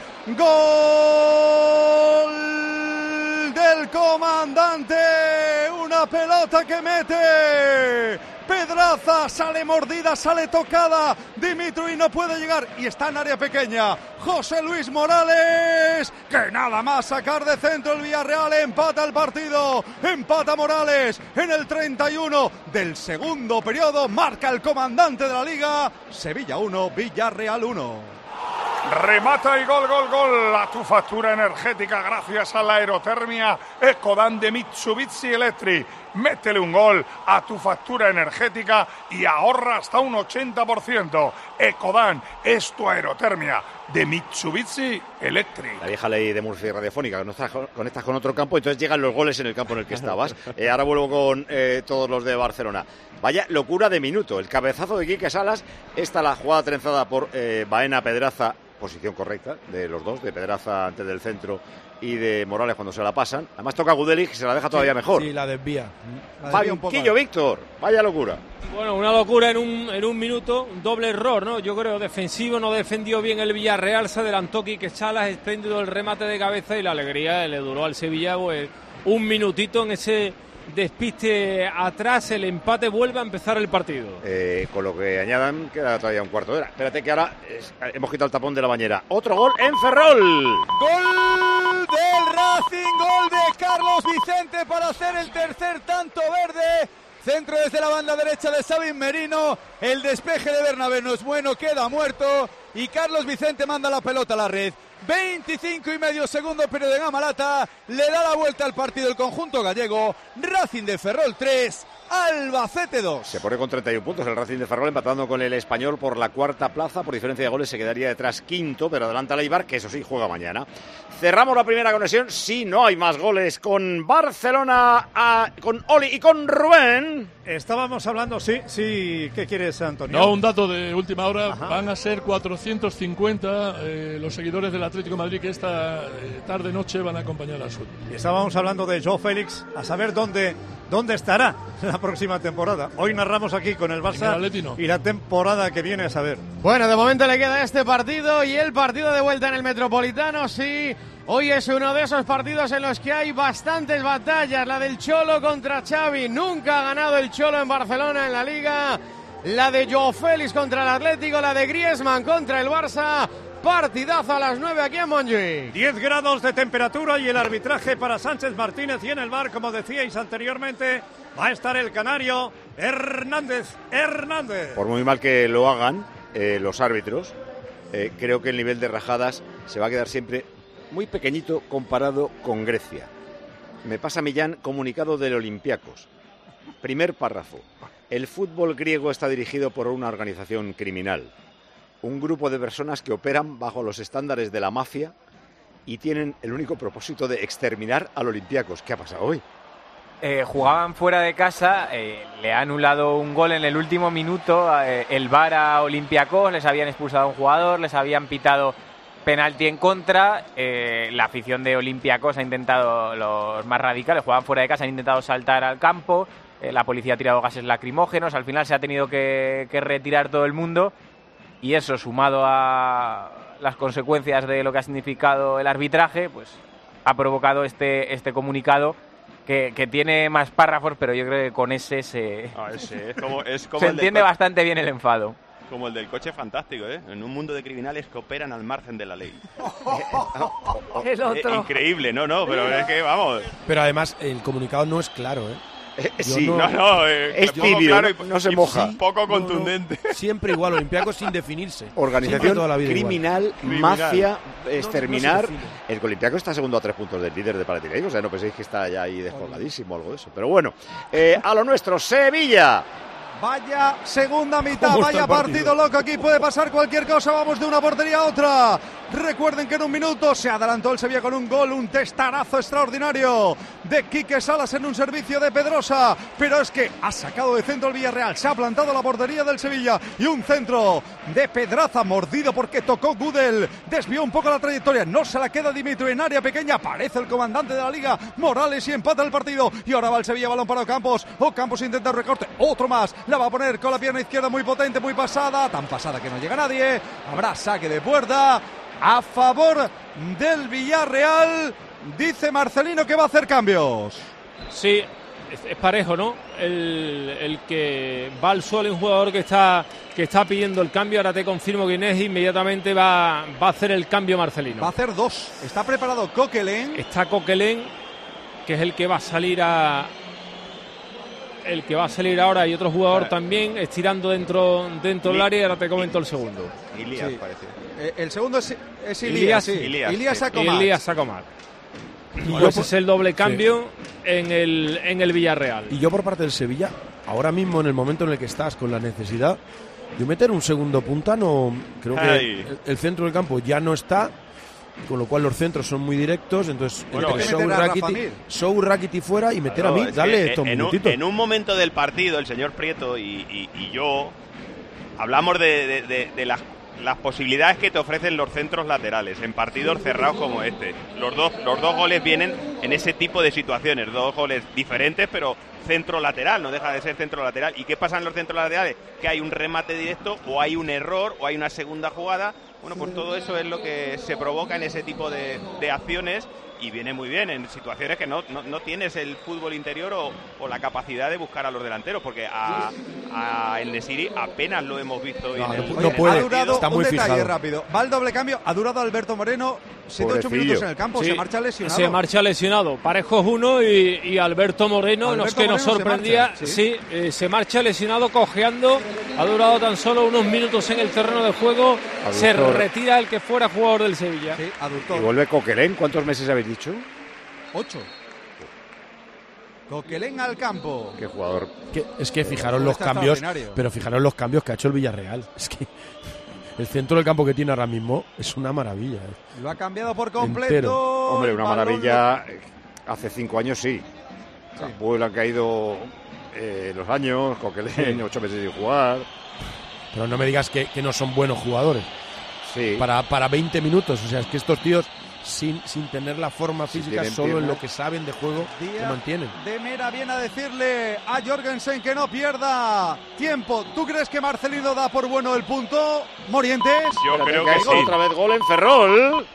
Gol del comandante. Una pelota que mete Pedraza, sale mordida, sale tocada. Dimitri no puede llegar y está en área pequeña. José Luis Morales, que nada más sacar de centro el Villarreal, empata el partido. Empata Morales en el treinta y uno del segundo periodo. Marca el comandante de la Liga. Sevilla uno, Villarreal uno. Remata y gol, gol, gol a tu factura energética gracias a la aerotermia Ecodan de Mitsubishi Electric. métele un gol a tu factura energética y ahorra hasta un ochenta por ciento. Ecodan es tu aerotermia de Mitsubishi Electric. La vieja ley de Murphy radiofónica, que no estás, conectas con otro campo, entonces llegan los goles en el campo en el que estabas. Eh, ahora vuelvo con eh, todos los de Barcelona. Vaya locura de minuto, el cabezazo de Quique Salas, esta la jugada trenzada por eh, Baena Pedraza, posición correcta de los dos, de Pedraza antes del centro y de Morales cuando se la pasan. Además toca a Gudelic y se la deja todavía sí, mejor. Sí, la desvía. Banquillo Víctor, vaya locura. Bueno, una locura en un, en un minuto, un doble error, ¿no? Yo creo, defensivo, no defendió bien el Villarreal, se adelantó Quique Salas, espléndido el remate de cabeza y la alegría le duró al Sevilla pues, un minutito en ese despiste atrás, el empate, vuelve a empezar el partido. Eh, con lo que añadan, queda todavía un cuarto de hora. Espérate que ahora es, hemos quitado el tapón de la bañera. Otro gol en Ferrol. Gol del Racing, gol de Carlos Vicente para hacer el tercer tanto verde. Centro desde la banda derecha de Sabin Merino. El despeje de Bernabé no es bueno, queda muerto. Y Carlos Vicente manda la pelota a la red. veinticinco y medio segundo periodo de Gamalata. Le da la vuelta al partido el conjunto gallego. Racing de Ferrol tres, Albacete dos. Se pone con treinta y uno puntos el Racing de Ferrol, empatando con el Español por la cuarta plaza. Por diferencia de goles se quedaría detrás quinto, pero adelanta el Eibar, que eso sí juega mañana. Cerramos la primera conexión, si no hay más goles, con Barcelona, a, con Oli y con Rubén. Estábamos hablando, sí, sí, ¿qué quieres, Antonio? No, un dato de última hora, Ajá. Van a ser cuatrocientos cincuenta eh, los seguidores del Atlético de Madrid que esta eh, tarde-noche van a acompañar al sur. Y estábamos hablando de Joao Félix, a saber dónde, dónde estará la próxima temporada. Hoy narramos aquí con el Barça y la temporada que viene a saber. Bueno, de momento le queda este partido y el partido de vuelta en el Metropolitano, sí. Hoy es uno de esos partidos en los que hay bastantes batallas. La del Cholo contra Xavi. Nunca ha ganado el Cholo en Barcelona en la Liga. La de Joao Félix contra el Atlético. La de Griezmann contra el Barça. Partidazo a las nueve aquí en Montjuïc. diez grados de temperatura y el arbitraje para Sánchez Martínez. Y en el bar, como decíais anteriormente, va a estar el canario Hernández. Hernández. Por muy mal que lo hagan eh, los árbitros, eh, creo que el nivel de rajadas se va a quedar siempre muy pequeñito comparado con Grecia. Me pasa Millán, comunicado del Olympiacos. Primer párrafo. El fútbol griego está dirigido por una organización criminal. Un grupo de personas que operan bajo los estándares de la mafia y tienen el único propósito de exterminar al Olympiacos. ¿Qué ha pasado hoy? Eh, jugaban fuera de casa, eh, le ha anulado un gol en el último minuto, eh, el V A R a Olympiacos, les habían expulsado a un jugador, les habían pitado penalti en contra, eh, la afición de Olympiacos ha intentado, los más radicales, jugaban fuera de casa, han intentado saltar al campo, eh, la policía ha tirado gases lacrimógenos, al final se ha tenido que, que retirar todo el mundo y eso, sumado a las consecuencias de lo que ha significado el arbitraje, pues ha provocado este, este comunicado que, que tiene más párrafos, pero yo creo que con ese se, Ah, ese es como, es como se el del entiende coche- bastante bien el enfado. Como el del coche fantástico, ¿eh? En un mundo de criminales que operan al margen de la ley. El Eh, otro. increíble, no, no, pero es que vamos. Pero además el comunicado no es claro, ¿eh? Yo sí, no, no, eh, es poco tibio, claro no, y- no se y moja. poco No, no, contundente. siempre igual, Olympiacos sin definirse. Siempre Organización toda la vida igual. criminal, Criminal. mafia, No, exterminar. no se define. El Olympiacos está segundo a tres puntos del líder de Panathinaikos, o sea, no penséis que está ya ahí descolgadísimo o algo de eso. Pero bueno, eh, a lo nuestro, Sevilla. Vaya segunda mitad, ¿Cómo está vaya el partido? partido loco, aquí puede pasar cualquier cosa, vamos de una portería a otra. Recuerden que en un minuto se adelantó el Sevilla con un gol, un testarazo extraordinario de Quique Salas en un servicio de Pedrosa, pero es que ha sacado de centro el Villarreal, se ha plantado la portería del Sevilla y un centro de Pedraza mordido porque tocó Gudel, desvió un poco la trayectoria, no se la queda Dimitri en área pequeña, aparece el comandante de la Liga, Morales, y empata el partido y ahora va el Sevilla, balón para Ocampos, Ocampos intenta el recorte, otro más, la va a poner con la pierna izquierda muy potente, muy pasada, tan pasada que no llega nadie, habrá saque de puerta a favor del Villarreal. Dice Marcelino que va a hacer cambios. Sí, es, es parejo, ¿no? El, el que va al suelo es un jugador que está, que está pidiendo el cambio. Ahora te confirmo que Inés inmediatamente va, va a hacer el cambio Marcelino. Va a hacer dos. Está preparado Coquelin. Está Coquelin, que es el que va a salir a... El que va a salir ahora y otro jugador también estirando dentro, dentro del área. Ahora te comento el segundo. Ilías Sí. parece. Eh, el segundo es, es Ilías, Ilías, sí. Ilías, Ilías sí. Sacomar. Ilías Sacomar. Pues es el doble cambio sí. en, el, en el Villarreal. Y yo por parte del Sevilla, ahora mismo en el momento en el que estás con la necesidad de meter un segundo punta, no creo que el, el centro del campo ya no está, con lo cual los centros son muy directos, entonces bueno, entre Sou, Rakiti, Sou, Rakiti fuera y meter claro, a mí, dale estos en, minutitos. Un, en un momento del partido, el señor Prieto y, y, y yo hablamos de, de, de, de las, las posibilidades que te ofrecen los centros laterales en partidos cerrados como este. Los dos, los dos goles vienen en ese tipo de situaciones, dos goles diferentes, pero centro lateral, no deja de ser centro lateral. ¿Y qué pasa en los centros laterales? Que hay un remate directo, o hay un error, o hay una segunda jugada. Bueno, pues todo eso es lo que se provoca en ese tipo de, de acciones, y viene muy bien en situaciones que no, no, no tienes el fútbol interior o, o la capacidad de buscar a los delanteros, porque a, a El Nesiri apenas lo hemos visto. No, en el, no, en no el puede, partido. ha durado, está muy un detalle fijado. rápido, va el doble cambio, ha durado Alberto Moreno siete ocho minutos en el campo, Sí, se marcha lesionado. Se marcha lesionado, Parejos uno y, y Alberto Moreno, Alberto los que nos Moreno sorprendía, se marcha, sí, sí eh, se marcha lesionado, cojeando, ha durado tan solo unos minutos en el terreno de juego, Aductor. se retira el que fuera jugador del Sevilla. Sí, y vuelve Coquelin, ¿cuántos meses habéis dicho? Ocho. Coquelin al campo. Qué jugador. Que, es que fijaros los Está cambios, extraordinario. pero fijaros los cambios que ha hecho el Villarreal. Es que el centro del campo que tiene ahora mismo es una maravilla. ¿eh? Lo ha cambiado por completo. Entero. Hombre, una Balón maravilla. Hace cinco años sí. Después le han caído eh, los años, Coquelin, Sí. ocho meses sin jugar. Pero no me digas que, que no son buenos jugadores. Sí. Para, para veinte minutos. O sea, es que estos tíos, sin, sin tener la forma Si física, tienen solo en piernas. lo que saben de juego, Día se mantienen. de Mera viene a decirle a Jorgensen que no pierda tiempo. ¿Tú crees que Marcelino da por bueno el punto, Morientes? Yo Espérate, creo que que hay sí. otra vez gol en Ferrol.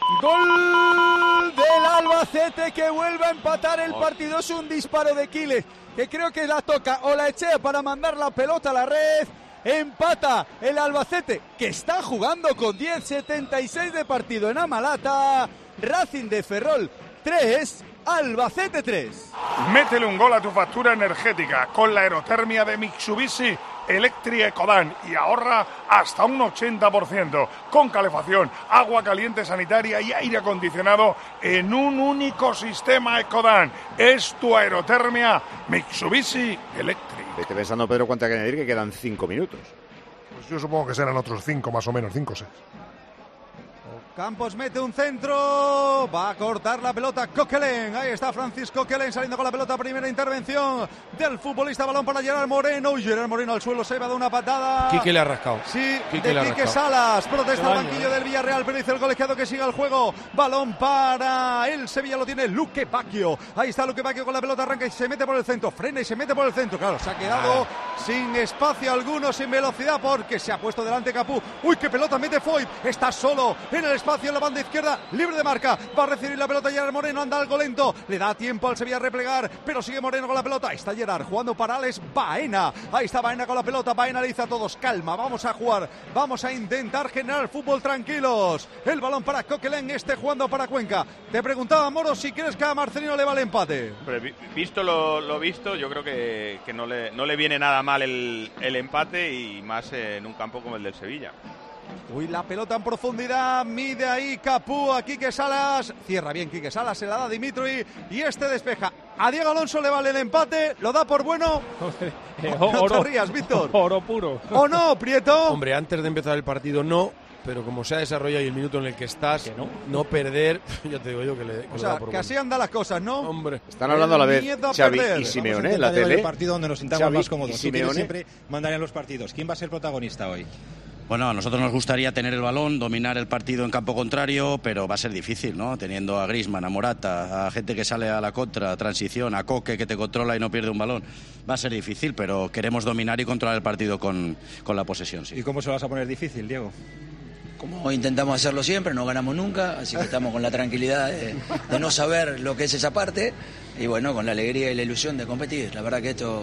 Gol del Albacete que vuelve a empatar el partido. Es un disparo de Quiles que creo que la toca o la echea para mandar la pelota a la red. Empata el Albacete, que está jugando con diez setenta y seis de partido en Amalata. Racing de Ferrol tres, Albacete tres. Métele un gol a tu factura energética con la aerotermia de Mitsubishi Electric Ecodan y ahorra hasta un ochenta por ciento con calefacción, agua caliente sanitaria y aire acondicionado en un único sistema Ecodan. Es tu aerotermia Mitsubishi Electric. Vete pensando, Pedro, cuánto hay que añadir, que quedan cinco minutos. Pues yo supongo que serán otros cinco, más o menos, cinco o seis. Campos mete un centro, va a cortar la pelota Coquelin, ahí está Francisco Coquelin saliendo con la pelota, primera intervención del futbolista, balón para Gerard Moreno, y Gerard Moreno al suelo, se va de una patada. Quique le ha rascado. Sí, Quique le de ha Quique rascado. Salas, protesta Daño, el banquillo eh. del Villarreal, pero dice el colegiado que siga el juego, balón para el Sevilla, lo tiene Luque Bacchio, ahí está Luque Bacchio con la pelota, arranca y se mete por el centro, frena y se mete por el centro, claro, se ha quedado sin espacio alguno, sin velocidad, porque se ha puesto delante Capú, uy, qué pelota mete Foyt, está solo en el espacio en la banda izquierda, libre de marca, va a recibir la pelota Gerard Moreno, anda algo lento, le da tiempo al Sevilla a replegar, pero sigue Moreno con la pelota, ahí está Gerard jugando para Alex Baena, ahí está Baena con la pelota, Baena le dice a todos, calma, vamos a jugar, vamos a intentar generar fútbol tranquilos, el balón para Coquelin, este jugando para Cuenca, te preguntaba Moro si crees que a Marcelino le va el empate. Pero vi- visto lo, lo visto, yo creo que, que no, le, no le viene nada mal el, el empate, y más en un campo como el del Sevilla. Uy, la pelota en profundidad, mide ahí Capú, a Quique Salas, cierra bien Quique Salas, se la da Dimitri y este despeja. A Diego Alonso le vale el empate, lo da por bueno. Eh, No te oro, rías, Víctor. oro puro. ¿O no, Prieto? Hombre, antes de empezar el partido no, pero como se ha desarrollado y el minuto en el que estás, no? no perder, ya te digo yo que le que O le sea, da por que así bueno. andan las cosas, ¿no? Hombre, Están hablando a la vez Miedo a Xavi perder. y Simeone Vamos a en la intentar llevar tele. el partido donde nos sintamos Xavi más y cómodos. Tú Simeone. quieres siempre mandar en los partidos. ¿Quién va a ser protagonista hoy? Bueno, a nosotros nos gustaría tener el balón, dominar el partido en campo contrario, pero va a ser difícil, ¿no? Teniendo a Griezmann, a Morata, a gente que sale a la contra, transición, a Coque que te controla y no pierde un balón. Va a ser difícil, pero queremos dominar y controlar el partido con, con la posesión, sí. ¿Y cómo se lo vas a poner difícil, Diego? Como intentamos hacerlo siempre, no ganamos nunca, así que estamos con la tranquilidad de, de no saber lo que es esa parte y bueno, con la alegría y la ilusión de competir. La verdad que esto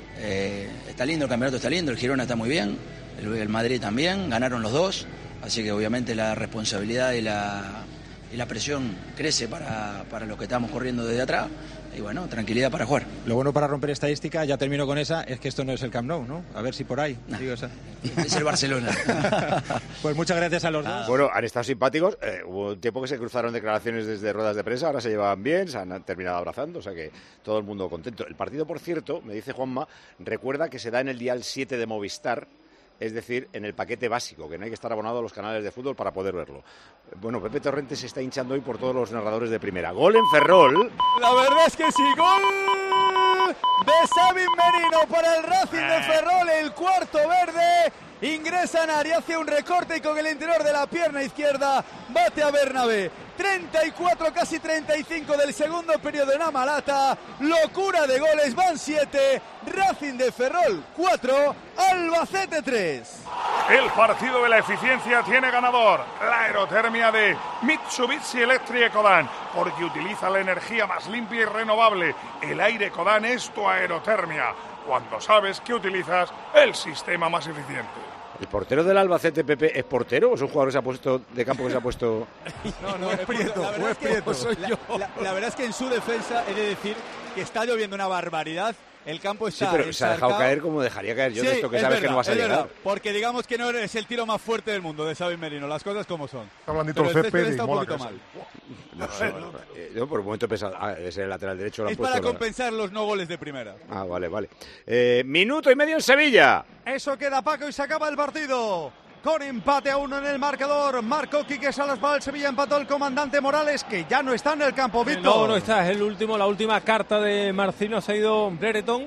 eh, está lindo, el campeonato está lindo, el Girona está muy bien, el, el Madrid también, ganaron los dos, así que obviamente la responsabilidad y la, y la presión crece para, para los que estamos corriendo desde atrás. Y bueno, tranquilidad para jugar. Lo bueno para romper estadística, ya termino con esa, es que esto no es el Camp Nou, ¿no? A ver si por ahí. Nah, digo, o sea. Es el Barcelona. Pues muchas gracias a los dos. Bueno, han estado simpáticos. Eh, hubo un tiempo que se cruzaron declaraciones desde ruedas de prensa, ahora se llevaban bien, se han terminado abrazando, o sea que todo el mundo contento. El partido, por cierto, me dice Juanma, recuerda que se da en el dial siete de Movistar, es decir, en el paquete básico, que no hay que estar abonado a los canales de fútbol para poder verlo. Bueno, Pepe Torrente se está hinchando hoy por todos los narradores de primera. Gol en Ferrol. La verdad es que sí, gol de Xavi Merino para el Racing de Ferrol, el cuarto verde. Ingresa en área, hace un recorte y con el interior de la pierna izquierda bate a Bernabé. treinta y cuatro, casi treinta y cinco del segundo periodo en Amalata. Locura de goles, van siete. Racing de Ferrol cuatro, Albacete tres. El partido de la eficiencia tiene ganador. La aerotermia de Mitsubishi Electric Ecodan, porque utiliza la energía más limpia y renovable. El aire Ecodan es tu aerotermia, cuando sabes que utilizas el sistema más eficiente. ¿El portero del Albacete, Pepe, es portero o es un jugador que se ha puesto de campo que se ha puesto...? No, no, es Prieto, la verdad es que, soy yo. La, la verdad es que en su defensa he de decir que está lloviendo una barbaridad. El campo está Sí, pero ensarcado. se ha dejado caer como dejaría caer yo Sí, de esto que es sabes verdad, que no vas a es llegar. verdad, porque digamos que no es el tiro más fuerte del mundo de Xavi Merino, las cosas como son. Está blandito Pero el césped césped y está un mola poquito que mal. No, no, no, eh, yo por un momento he pensado, ah, es el lateral derecho. Lo han Es puesto para la- compensar los no goles de primera. Ah, vale, vale. Eh, minuto y medio en Sevilla. Eso queda, Paco, y se acaba el partido. Con empate a uno en el marcador. Marcó Quique Salas para el Sevilla, empató el comandante Morales, que ya no está en el campo, Víctor. No, no está, es el último, la última carta de Marcino, se ha ido Brereton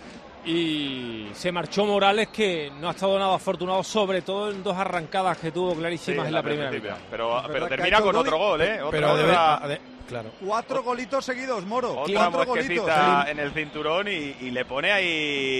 y se marchó Morales, que no ha estado nada afortunado, sobre todo en dos arrancadas que tuvo clarísimas Sí, en la primera mitad. Pero, pero que ha termina hecho con gol y- otro gol, ¿eh? Otra, pero debe- otra- a ver, claro. Cuatro golitos seguidos, Moro. otra Cuatro golitos. mosquecita en el cinturón y, y le pone ahí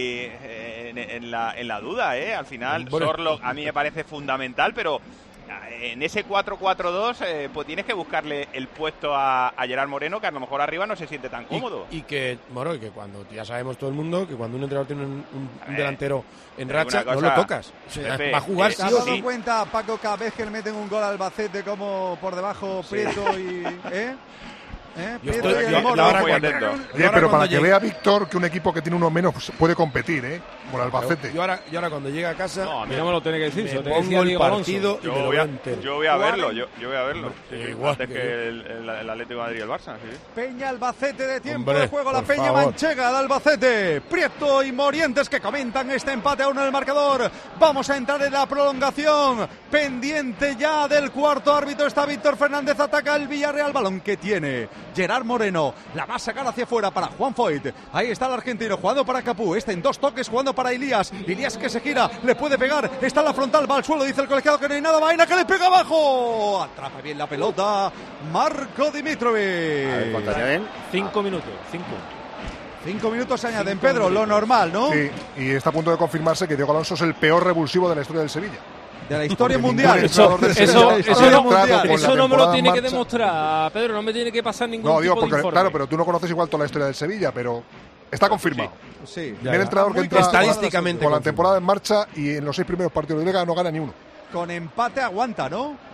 eh, en, en la, en la duda, ¿eh? Al final, Bueno. Sorlock a mí me parece fundamental, pero en ese cuatro cuatro dos eh, pues tienes que buscarle el puesto a, a Gerard Moreno, que a lo mejor arriba no se siente tan cómodo. Y, y que, Moro, y que cuando ya sabemos todo el mundo que cuando un entrenador tiene un, un- un ver, delantero en pero racha, una no cosa, lo tocas. O sea, Pepe, va a jugar eh, ¿Te sí has o dado sí. cuenta, Paco, cada vez que le meten un gol al Albacete, como por debajo Prieto y... ¿Eh? ¿Eh? Yo Prieto estoy- y el yo- Moro. ahora muy cuando- atento. yo Oye, ahora pero para cuando que llegue- vea Víctor que un equipo que tiene uno menos pues, puede competir, ¿eh? Como el Albacete. Yo ahora, yo ahora cuando llegue a casa, No, a mí no me lo tiene que decir, se lo me tiene que decir pongo a el Diego Alonso. partido y Yo me lo voy, veo a, entero. yo voy a verlo, yo, yo voy a verlo. Sí, Sí, igual antes que que yo. el, el, el Atlético de Madrid y el Barça. Sí. Peña Albacete de tiempo Hombre, de juego, la por Peña favor. Manchega de Albacete. Prieto y Morientes que comentan este empate a uno en el marcador. Vamos a entrar en la prolongación. Pendiente ya del cuarto árbitro está Víctor Fernández, ataca el Villarreal, balón que tiene Gerard Moreno, la va a sacar hacia afuera para Juan Foyt. Ahí está el argentino jugando para Capú, este en dos toques jugando para Elías. Elías que se gira, le puede pegar, está en la frontal, va al suelo, dice el colegiado que no hay nada, vaina que le pega abajo. Atrapa bien la pelota Marco Dimitrovic. ¿Cuánto añaden? Cinco minutos, cinco. Cinco minutos se añaden, Pedro, lo normal, ¿no? Sí, y está a punto de confirmarse que Diego Alonso es el peor revulsivo de la historia del Sevilla. De la historia Porque mundial. ningún entrenador del Eso, Sevilla eso, había no, entrado con la eso no me lo temporada tiene en que marcha. demostrar, Pedro, no me tiene que pasar ningún No, digo, tipo de porque, informe. claro, pero tú no conoces igual toda la historia del Sevilla, pero está confirmado. Sí. El Ya, primer ya. entrenador que Muy entra estadísticamente con la confirmado. temporada en marcha y en los seis primeros partidos de liga no gana ni uno. Con empate aguanta, ¿no?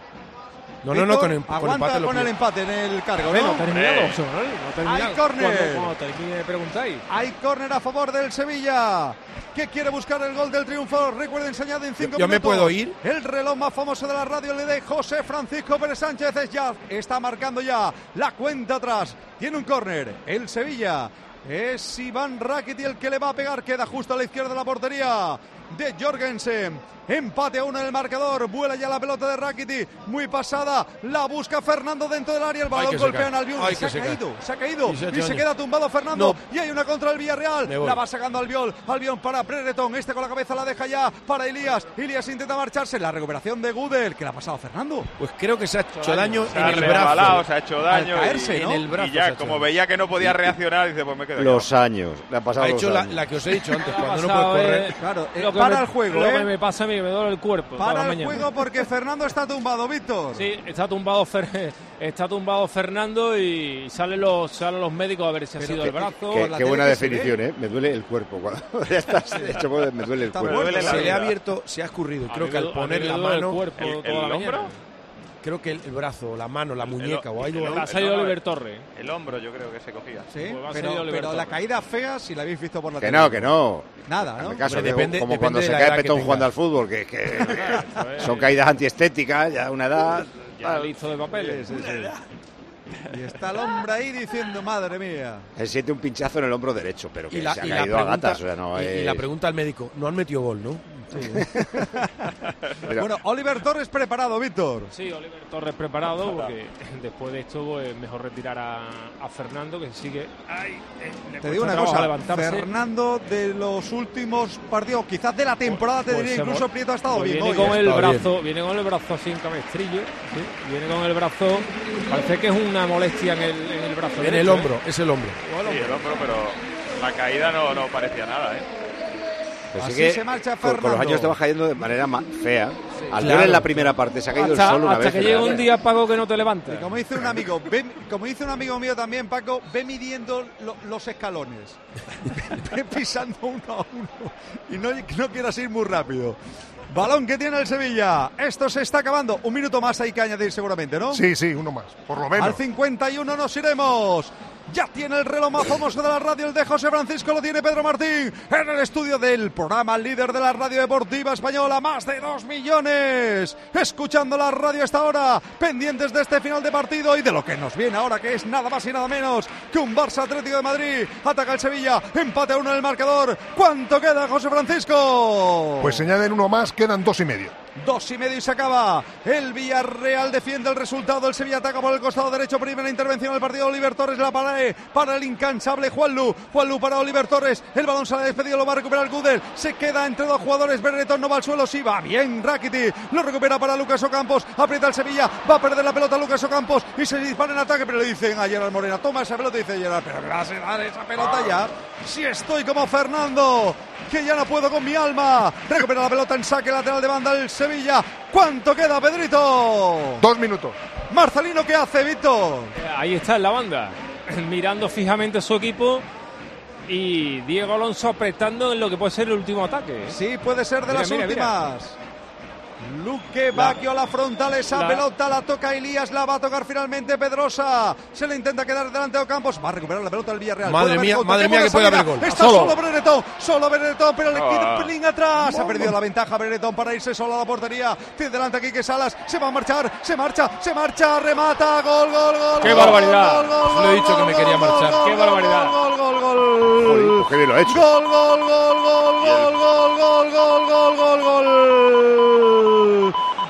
No, no, no, Víctor, con, em- con aguanta empate lo con el pierde. empate en el cargo, Bueno, ¿no? terminado, Eh. opcional, no terminado. Hay córner. Cuando, cuando termine, preguntáis. Hay córner a favor del Sevilla, que quiere buscar el gol del triunfo. Recuerden, se añaden cinco Yo- yo me minutos. puedo ir. El reloj más famoso de la radio le de José Francisco Pérez Sánchez es ya, está marcando ya la cuenta atrás. Tiene un córner. El Sevilla es Iván Rakiti el que le va a pegar. Queda justo a la izquierda de la portería de Jorgensen. Empate a uno en el marcador. Vuela ya la pelota de Rakiti. Muy pasada. La busca Fernando dentro del área. El balón que se golpea cae. en Albiol. Ay, Se que ha se cae. caído. Se ha caído. Y se ha Y hecho se daño. queda tumbado Fernando. No. Y hay una contra el Villarreal. Me voy. La va sacando Albiol. Albiol para Brereton. Este con la cabeza la deja ya para Elías. Elías intenta marcharse. La recuperación de Gudel. ¿Qué le ha pasado a Fernando? Pues creo que se ha hecho daño Se en ha el resbalado, brazo. se ha hecho daño. Al caerse, y, ¿no? En el brazo y se ha ya, hecho como daño. veía que no podía reaccionar, dice, pues me quedo Los yo. años. Le han pasado Ha los hecho la, años. la que os he dicho antes, Me ha cuando no pasado, puedes correr. eh, Claro, eh, lo que para me- el juego, Lo ¿eh? que me pasa a mí, que me duele el cuerpo. toda Para la el mañana. juego porque Fernando está tumbado, Víctor. Sí, está tumbado, Fer- está tumbado Fernando y salen los, salen los médicos a ver si ha Pero sido que- el brazo. Qué, la qué tele buena que se definición, ¿eh? Me duele el cuerpo. Cuando ya estás hecho, pues, me duele el Está cuerpo. muerto, Me duele la Se le vida. ha abierto, se ha escurrido. A Creo mí que me al du- a mí poner me la duele el mano. cuerpo ¿El- toda el la hombro? mañana. creo que el, el brazo, la mano, la muñeca o algo. Ha salido Oliver Torres. El hombro yo creo que se cogía. Sí, Pues va a pero, salir Oliver pero la Torres. caída fea, si la habéis visto por la Que tele. no, que no. Nada, ¿no? Hazme caso, Hombre, de- depende- como depende cuando de se la cae edad que Petón tengas. jugando al fútbol, que, que son caídas antiestéticas, ya una edad. Ya listo de papeles. Sí, sí, sí. Y está el hombre ahí diciendo, madre mía. Se siente un pinchazo en el hombro derecho, pero que Y la, se ha y la caído a pregunta, gatas. O sea, no y- y es- la pregunta al médico, no han metido gol, ¿no? Pero- Bueno, Oliver Torres preparado, Víctor. Sí, Oliver Torres preparado, porque después de esto es mejor retirar a, a Fernando, que sigue. Ay, eh, le Te digo cuesta una trabajo cosa, levantarse. Fernando de los últimos partidos, quizás de la temporada, te Pues diría, se incluso mo- Prieto ha estado pues bien. Viene hoy, con ¿eh? el Está bien. brazo, viene con el brazo así en cabestrillo, ¿sí? Viene con el brazo, parece que es una molestia en el, en el brazo. En derecho, el ¿eh? hombro, es el hombro. Sí, el hombro, pero la caída no, no parecía nada, ¿eh? Pero sí Así que se marcha con, con los Fernando. años te vas cayendo de manera ma- fea. Al Claro. ver en la primera parte se ha caído Hasta, el solo una hasta vez. que en llega la- un día, Paco, que no te levantas. Y como dice un amigo, ve- como dice un amigo mío también, Paco, ve midiendo lo- los escalones. Ve pisando uno a uno. Y no, no quieras ir muy rápido. Balón que tiene el Sevilla. Esto se está acabando. Un minuto más hay que añadir seguramente, ¿no? Sí, sí, uno más, por lo menos. Al cincuenta y uno nos iremos. Ya tiene el reloj más famoso de la radio, el de José Francisco, lo tiene Pedro Martín en el estudio del programa líder de la radio deportiva española, más de dos millones. Escuchando la radio a esta hora, pendientes de este final de partido y de lo que nos viene ahora, que es nada más y nada menos que un Barça Atlético de Madrid. Ataca el Sevilla, empate a uno en el marcador. ¿Cuánto queda, José Francisco? Pues se añaden uno más, quedan dos y medio. Dos y medio y se acaba. El Villarreal defiende el resultado. El Sevilla ataca por el costado derecho. Primera intervención del partido. Oliver Torres la para, para el incansable Juanlu. Juanlu para Oliver Torres. El balón sale despedido. Lo va a recuperar Gudel. Se queda entre dos jugadores. Berretón no va al suelo. Sí va bien. Rakitic lo recupera para Lucas Ocampos. Aprieta el Sevilla. Va a perder la pelota Lucas Ocampos. Y se dispara en ataque. Pero le dicen a Gerard Morena: toma esa pelota. Y dice Gerard: pero me vas a dar esa pelota ya. Si estoy como Fernando, que ya no puedo con mi alma. Recupera la pelota en saque lateral de banda el Sevilla. ¿Cuánto queda, Pedrito? Dos minutos. Marcelino, ¿qué hace, Víctor? Ahí está en la banda, mirando fijamente su equipo y Diego Alonso apretando en lo que puede ser el último ataque. ¿eh? Sí, puede ser de Mira, las mira, mira. últimas. Luque Bacchio a la frontal, esa la- pelota la toca Elías, la va a tocar finalmente Pedrosa. Se le intenta quedar delante de Ocampos. Va a recuperar la pelota del Villarreal. Madre Puede haber mía, gol, madre qué mía, buena que puede salida. haber gol. Está Solo. solo Breretón, solo Breretón, pero le queda Ah. un pelín atrás. Ha perdido la ventaja Breretón para irse solo a la portería. Tiene delante aquí que Salas, se va a marchar, se marcha, se marcha, remata, gol, gol, gol. ¡Qué gol, barbaridad! gol, gol, Os lo he dicho gol, que me gol, quería gol, marchar. gol, ¡Qué gol, barbaridad! Gol, gol, gol. Joder, pues qué bien lo ha hecho. Gol, gol, gol, gol, gol, gol, gol, gol, gol, gol, gol.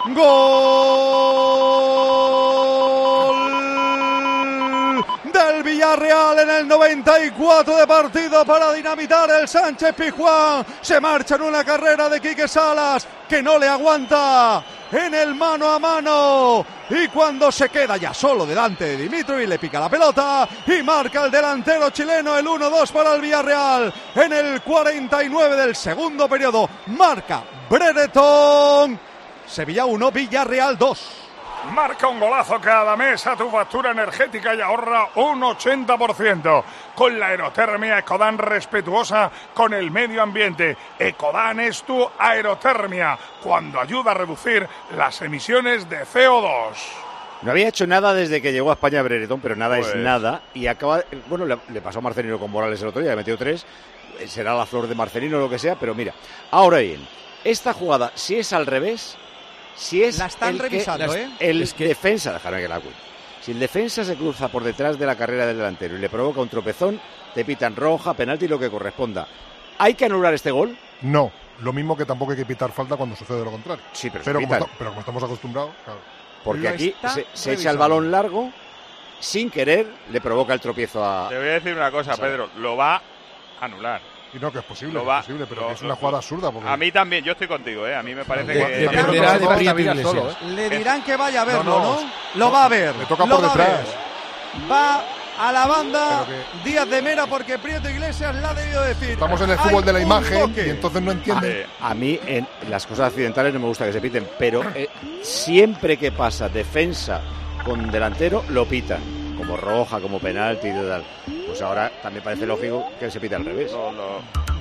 Gol del Villarreal en el noventa y cuatro de partido para dinamitar el Sánchez Pizjuán. Se marcha en una carrera de Quique Salas que no le aguanta en el mano a mano. Y cuando se queda ya solo delante de Dimitrovic, le pica la pelota y marca el delantero chileno el uno dos para el Villarreal. En el cuarenta y nueve del segundo periodo marca Brereton. Sevilla uno, Villarreal dos. Marca un golazo cada mes a tu factura energética y ahorra un ochenta por ciento. Con la aerotermia Ecodan, respetuosa con el medio ambiente. Ecodan es tu aerotermia, cuando ayuda a reducir las emisiones de C O dos. No había hecho nada desde que llegó a España Breretón, pero nada Pues- es nada. Y acaba. Bueno, le, le pasó a Marcelino con Morales el otro día, le metió tres. Eh, Será la flor de Marcelino o lo que sea, pero mira. Ahora bien, esta jugada, si es al revés, si es. La están el que- revisando, las- ¿eh? El Es que- defensa, déjame que la cuente. Si el defensa se cruza por detrás de la carrera del delantero y le provoca un tropezón, te pitan roja, penalti, lo que corresponda. ¿Hay que anular este gol? No, lo mismo que tampoco hay que pitar falta cuando sucede lo contrario. Sí, pero, se Pero como, pitan. esta- pero como estamos acostumbrados, claro. Porque Lo aquí está se, se echa revisando. el balón largo, sin querer, le provoca el tropiezo a. Te voy a decir una cosa, Sabe. Pedro, lo va a anular. Y no, que es posible, Lo es va- posible, pero lo- que es una lo- jugada absurda. Porque A mí también, yo estoy contigo, ¿eh? A mí me parece De- que... de- Dependerá de- de de- Prieto de- Iglesias. solo, ¿eh? Le dirán que vaya a verlo, No, ¿no? no. Lo va a ver. Le toca lo por va a detrás. ver. Va a la banda Pero Díaz de Mera porque Prieto Iglesias la ha debido decir. Estamos en el Hay fútbol de la un imagen toque. y entonces no entiende. Eh, a mí en las cosas accidentales no me gusta que se piten, pero eh, siempre que pasa defensa con delantero lo pitan, como roja, como penalti y tal. Pues ahora también parece lógico que se pite al revés. Lo, lo-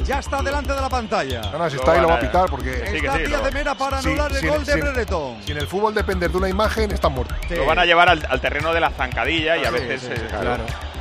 ya está delante de la pantalla. No, no, si está ahí lo va a pitar porque... Sí, está Díaz de Mera para anular sí, el sí, gol de sí, Brereton. Si en el fútbol depender de una imagen, están muertos. Sí. Lo van a llevar al, al terreno de la zancadilla y a veces... Sí, sí, eh, claro.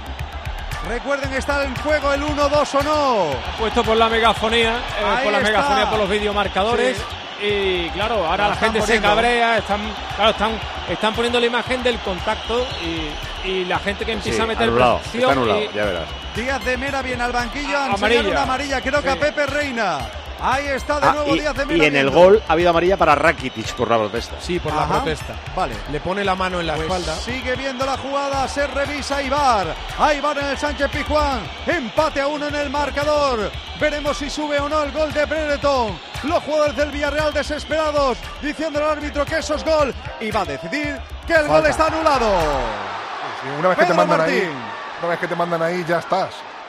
Recuerden que está en juego el uno dos o no. Puesto por la megafonía, eh, por la está. megafonía, por los videomarcadores. Sí. Y claro, ahora La la están gente poniendo. se cabrea, están, claro, están, están poniendo la imagen del contacto y, y la gente que empieza Sí, a meter anulado, presión. está anulado, y- ya verás. Díaz de Mera viene al banquillo a enseñar Amarilla. una amarilla, creo que Sí. a Pepe Reina. Ahí está de Ah, nuevo y, Díaz de y Mera. en el viendo. gol ha habido amarilla para Rakitic por la protesta. Sí, por la Ajá. protesta. Vale. Le pone la mano en la Pues espalda. sigue viendo la jugada, se revisa Ibar. Ibar en el Sánchez Pizjuán. Empate a uno en el marcador. Veremos si sube o no el gol de Brereton. Los jugadores del Villarreal desesperados, diciendo al árbitro que eso es gol. Y va a decidir que el Falta. gol está anulado. Sí, una vez que te Pedro mandan Martín. ahí, una vez que te mandan ahí, ya estás.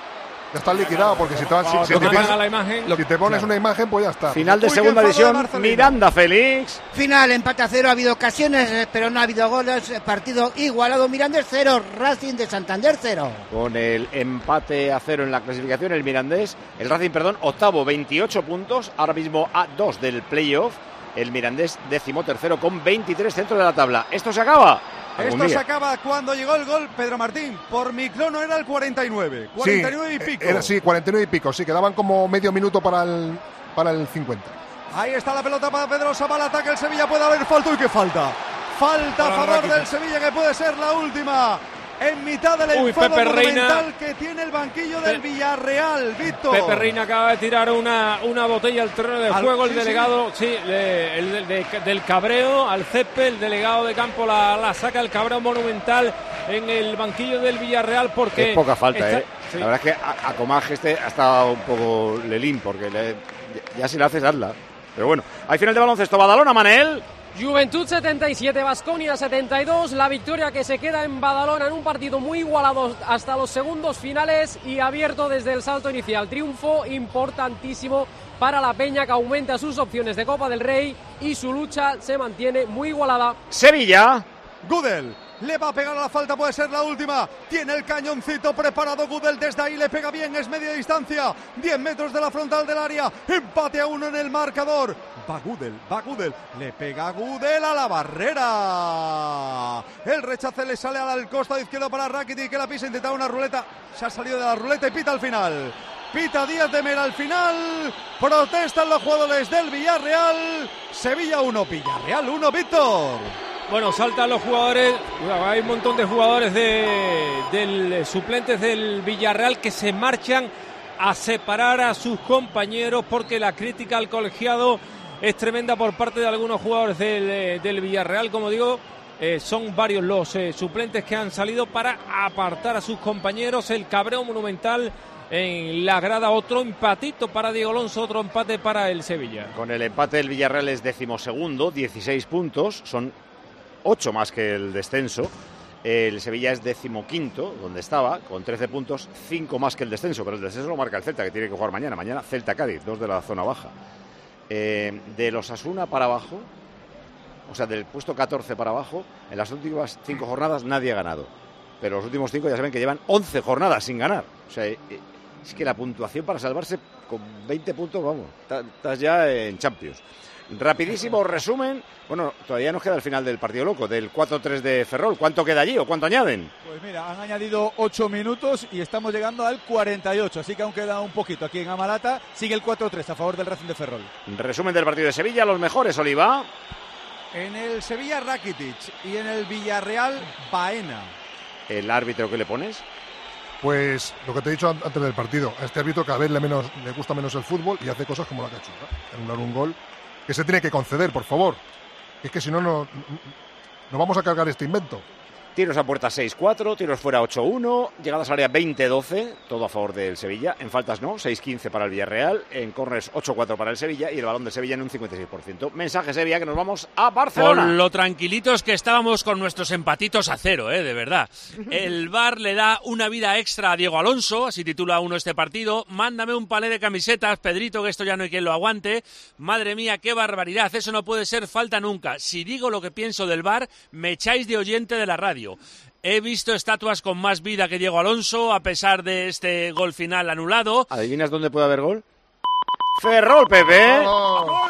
Ya estás liquidado, porque si te, vas- si- Cuando si te te mandan pones- la imagen, si te pones claro. una imagen, pues ya está. Final de Uy, qué segunda enfado de división, Marcelino. Miranda, Félix. Final, empate a cero, ha habido ocasiones, eh, pero no ha habido goles. eh, Partido igualado, Mirandés cero, Racing de Santander cero. Con el empate a cero en la clasificación, el Mirandés, el Racing, perdón, octavo, veintiocho puntos, ahora mismo a dos del playoff. El Mirandés, décimo tercero, con veintitrés centro de la tabla. ¿Esto se acaba? Algún Esto día. se acaba cuando llegó el gol, Pedro Martín. Por mi crono era el cuarenta y nueve. cuarenta y nueve y Sí, pico. Era, sí, cuarenta y nueve y pico. Sí, quedaban como medio minuto para el, para el cincuenta. Ahí está la pelota para Pedrosa, va al ataque el Sevilla, puede haber falta. ¿Y qué falta? Falta a Para favor Rakitic. del Sevilla, que puede ser la última. En mitad del Uy, enfado Pepe Reina. monumental que tiene el banquillo del Pe- Villarreal, Víctor. Pepe Reina acaba de tirar una, una botella al terreno de Al- juego. El sí, delegado, sí, le- el del- de- del cabreo al césped. El delegado de campo la, la saca el cabreo monumental en el banquillo del Villarreal porque. Es poca falta, está- ¿eh? sí. La verdad es que a, a Comaj este ha estado un poco lelín, porque le- ya si le haces, hazla. Pero bueno, hay final de baloncesto. Badalona, Manel. Juventud setenta y siete, Baskonia setenta y dos, la victoria que se queda en Badalona en un partido muy igualado hasta los segundos finales y abierto desde el salto inicial. Triunfo importantísimo para la Peña, que aumenta sus opciones de Copa del Rey y su lucha se mantiene muy igualada. Sevilla. Gudel le va a pegar a la falta, puede ser la última. Tiene el cañoncito preparado Gudel, desde ahí le pega bien, es media distancia, diez metros de la frontal del área. Empate a uno en el marcador. Va Gudel, va Gudel, le pega Gudel a la barrera. El rechace le sale al costado izquierdo para Rakitic, que la pisa, intentaba una ruleta, se ha salido de la ruleta y pita al final. Pita Díaz de Mera al final. Protestan los jugadores del Villarreal. Sevilla uno, Villarreal uno, Víctor. Bueno, saltan los jugadores, hay un montón de jugadores de, del, suplentes del Villarreal que se marchan a separar a sus compañeros porque la crítica al colegiado es tremenda por parte de algunos jugadores del, eh, del Villarreal. Como digo, eh, son varios los eh, suplentes que han salido para apartar a sus compañeros. El cabreo monumental en la grada, otro empatito para Diego Alonso, otro empate para el Sevilla. Con el empate el Villarreal es decimosegundo, dieciséis puntos, son ocho más que el descenso. El Sevilla es decimoquinto, donde estaba, con trece puntos, cinco más que el descenso, pero el descenso lo marca el Celta, que tiene que jugar mañana. Mañana Celta-Cádiz, dos de la zona baja. Eh, de los Osasuna para abajo, o sea, del puesto catorce para abajo, en las últimas cinco jornadas nadie ha ganado. Pero los últimos cinco ya saben que llevan once jornadas sin ganar. O sea, eh, es que la puntuación para salvarse con veinte puntos, vamos, estás ya en Champions. Rapidísimo resumen. Bueno, todavía nos queda el final del partido loco, del cuatro tres de Ferrol. ¿Cuánto queda allí o cuánto añaden? Pues mira, han añadido ocho minutos y estamos llegando al cuarenta y ocho, así que aún queda un poquito. Aquí en Amalata sigue el cuatro tres a favor del Racing de Ferrol. Resumen del partido de Sevilla, los mejores, Oliva. En el Sevilla, Rakitic, y en el Villarreal, Baena. ¿El árbitro que le pones? Pues lo que te he dicho an- antes del partido, a este árbitro cada vez le, menos, le gusta menos el fútbol y hace cosas como la cachurra. Anular un gol que se tiene que conceder, por favor. Es que si no, no, no vamos a cargar este invento. Tiros a puerta seis cuatro, tiros fuera ocho uno, llegadas al área veinte doce, todo a favor del Sevilla. En faltas no, seis quince para el Villarreal, en corners ocho cuatro para el Sevilla y el balón de Sevilla en un cincuenta y seis por ciento. Mensaje Sevilla, que nos vamos a Barcelona. Con lo tranquilitos que estábamos con nuestros empatitos a cero, eh, de verdad. El V A R le da una vida extra a Diego Alonso, así titula uno este partido. Mándame un palé de camisetas, Pedrito, que esto ya no hay quien lo aguante. Madre mía, qué barbaridad, eso no puede ser falta nunca. Si digo lo que pienso del V A R, me echáis de oyente de la radio. He visto estatuas con más vida que Diego Alonso, a pesar de este gol final anulado. ¿Adivinas dónde puede haber gol? Ferrol, Pepe. Gol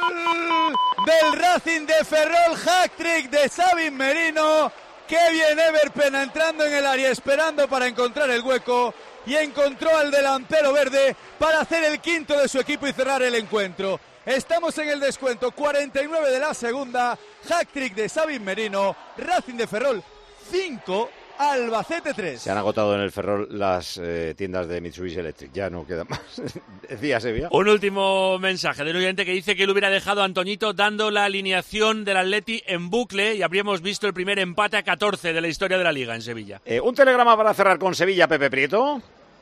del Racing de Ferrol, hat-trick de Xavi Merino. Qué bien Everpena entrando en el área, esperando para encontrar el hueco. Y encontró al delantero verde para hacer el quinto de su equipo y cerrar el encuentro. Estamos en el descuento, cuarenta y nueve de la segunda. Hat-trick de Xavi Merino. Racing de Ferrol cinco, Albacete tres. Se han agotado en el Ferrol las eh, tiendas de Mitsubishi Electric, ya no queda más. Decía Sevilla. Un último mensaje de un oyente que dice que él hubiera dejado a Antoñito dando la alineación del Atleti en bucle y habríamos visto el primer empate a catorce de la historia de la Liga en Sevilla. Eh, un telegrama para cerrar con Sevilla, Pepe Prieto.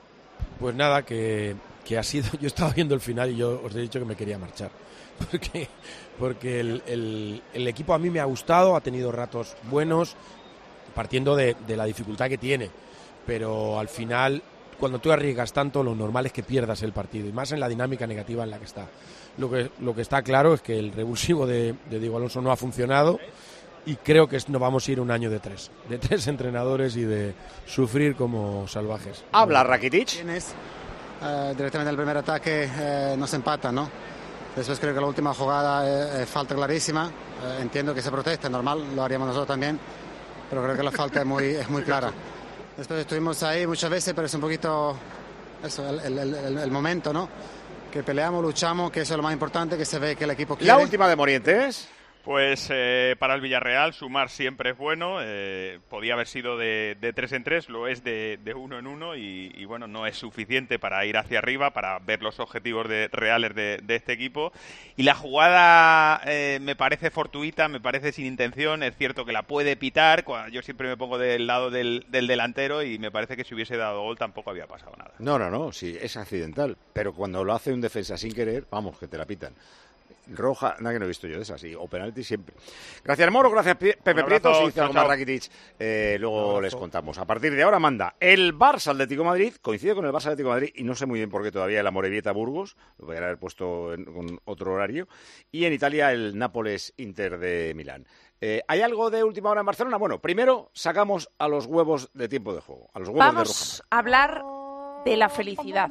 Pues nada, que, que ha sido... Yo estaba viendo el final y yo os he dicho que me quería marchar. Porque, porque el, el, el equipo a mí me ha gustado, ha tenido ratos buenos, partiendo de, de la dificultad que tiene. Pero al final, cuando tú arriesgas tanto, lo normal es que pierdas el partido. Y más en la dinámica negativa en la que está. Lo que, lo que está claro es que el revulsivo de, de Diego Alonso no ha funcionado. Y creo que nos vamos a ir un año de tres, de tres entrenadores y de sufrir como salvajes. Habla Rakitic. Tienes, eh, directamente el primer ataque eh, nos empata, ¿no? Después creo que la última jugada eh, falta clarísima. Eh, entiendo que se protesta, normal, lo haríamos nosotros también, pero creo que la falta es muy, es muy clara. Después estuvimos ahí muchas veces, pero es un poquito eso, el, el, el, el momento, ¿no? Que peleamos, luchamos, que eso es lo más importante, que se ve que el equipo quiere. La última de Morientes. Pues eh, para el Villarreal sumar siempre es bueno, eh, podía haber sido de, de tres en tres, lo es de, de uno en uno y, y bueno, no es suficiente para ir hacia arriba, para ver los objetivos de, reales de, de este equipo. Y la jugada eh, me parece fortuita, me parece sin intención, es cierto que la puede pitar, yo siempre me pongo del lado del, del delantero y me parece que si hubiese dado gol tampoco había pasado nada. No, no, no, sí, es accidental, pero cuando lo hace un defensa sin querer, vamos, que te la pitan. Roja, nada que no he visto yo de esas, sí, o penalti siempre. Gracias Moro, gracias Pepe Prieto, si dice algo más Rakitic, eh, luego les contamos. A partir de ahora manda el Barça Atlético de Madrid, coincide con el Barça Atlético de Madrid y no sé muy bien por qué todavía la Morevieta Burgos, lo podrían haber puesto en, con otro horario, y en Italia el Nápoles Inter de Milán. Eh, ¿Hay algo de última hora en Barcelona? Bueno, primero sacamos a los huevos de tiempo de juego, a los huevos Vamos de Rujamar. a hablar de la felicidad.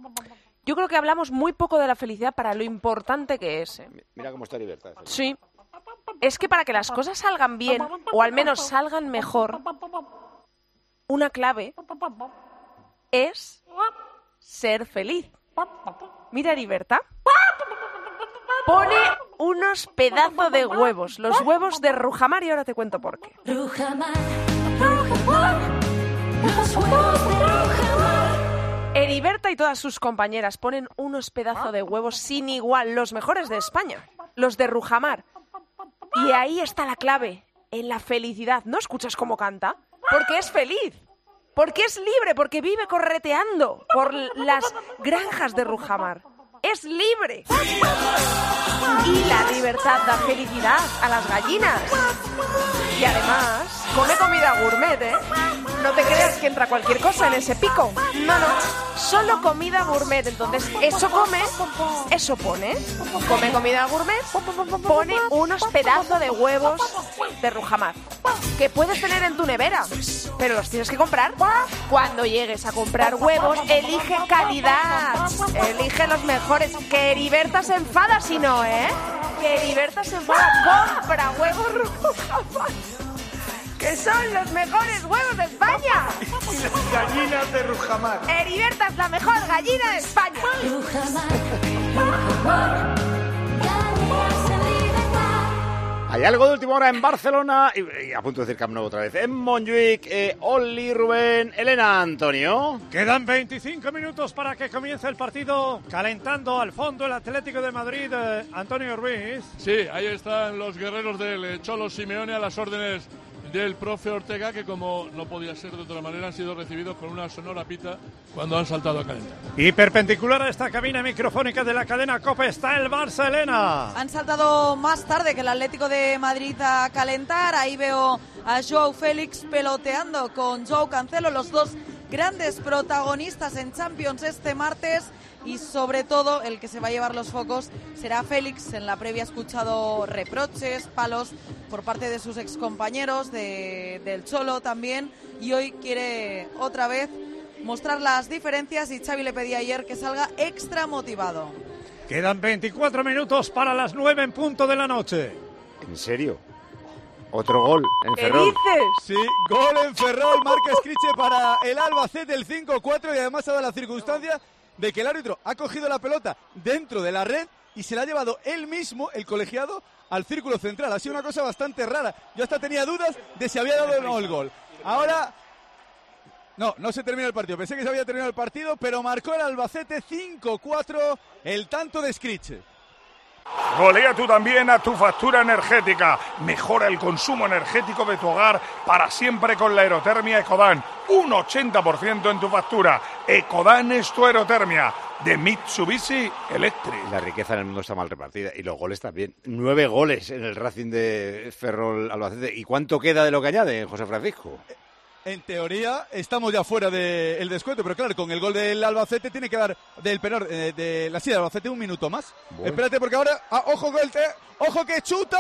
Yo creo que hablamos muy poco de la felicidad para lo importante que es. ¿eh? Mira cómo está Libertad. Sí. Es que para que las cosas salgan bien, o al menos salgan mejor, una clave es ser feliz. Mira Libertad. Pone unos pedazos de huevos, los huevos de Rujamar, y ahora te cuento por qué. Rujamar, Rujamar, los huevos de Rujamar. Heriberta y todas sus compañeras ponen unos pedazos de huevos sin igual, los mejores de España, los de Rujamar. Y ahí está la clave, en la felicidad. ¿No escuchas cómo canta? Porque es feliz, porque es libre, porque vive correteando por las granjas de Rujamar. Es libre. Y la libertad da felicidad a las gallinas. Y además, come comida gourmet, ¿eh? No te creas que entra cualquier cosa en ese pico. No, no. Solo comida gourmet. Entonces, eso come, eso pone. Come comida gourmet, pone unos pedazos de huevos de Rujamar. Que puedes tener en tu nevera, pero los tienes que comprar. Cuando llegues a comprar huevos, elige calidad. Elige los mejores. Que Heriberta se enfada si no, ¿eh? Que Heriberta se enfada. Compra huevos Rujamar, que son los mejores huevos de España. Y las gallinas de Rujamar. Heriberta es la mejor gallina de España. Rujamar, Rujamar, gallinas en libertad. Hay algo de última hora en Barcelona y, y a punto de decir Camp Nou otra vez. En Montjuic, eh, Oli, Rubén, Elena, Antonio. Quedan veinticinco minutos para que comience el partido, calentando al fondo el Atlético de Madrid, eh, Antonio Ruiz. Sí, ahí están los guerreros del Cholo Simeone a las órdenes del profe Ortega, que como no podía ser de otra manera han sido recibidos con una sonora pita cuando han saltado a calentar. Y perpendicular a esta cabina microfónica de la cadena COPE está el Barça, Elena. Han saltado más tarde que el Atlético de Madrid a calentar. Ahí veo a Joao Félix peloteando con Joao Cancelo, los dos grandes protagonistas en Champions este martes. Y sobre todo el que se va a llevar los focos será Félix. En la previa ha escuchado reproches, palos por parte de sus excompañeros, de, del Cholo también, y hoy quiere otra vez mostrar las diferencias y Xavi le pedía ayer que salga extra motivado. Quedan veinticuatro minutos para las nueve en punto de la noche. ¿En serio? Otro gol en ¿Qué Ferrol. dices? Sí, gol en Ferrol, marca Scriche para el Albacete, el cinco cuatro, y además ha dado la circunstancia de que el árbitro ha cogido la pelota dentro de la red y se la ha llevado él mismo, el colegiado, al círculo central. Ha sido una cosa bastante rara. Yo hasta tenía dudas de si había dado o no el gol. Ahora... No, no se termina el partido. Pensé que se había terminado el partido, pero marcó el Albacete cinco cuatro, el tanto de Scriche. Golea tú también a tu factura energética. Mejora el consumo energético de tu hogar para siempre con la aerotermia Ecodan. Un ochenta por ciento en tu factura. Ecodan es tu aerotermia. De Mitsubishi Electric. La riqueza en el mundo está mal repartida. Y los goles también. Nueve goles en el Racing de Ferrol Albacete. ¿Y cuánto queda de lo que añade, José Francisco? En teoría estamos ya fuera del descuento, pero claro, con el gol del Albacete tiene que dar del penor eh, de la silla del Albacete un minuto más. Bueno. Espérate porque ahora, ah, ojo gol, te, ojo que chuta,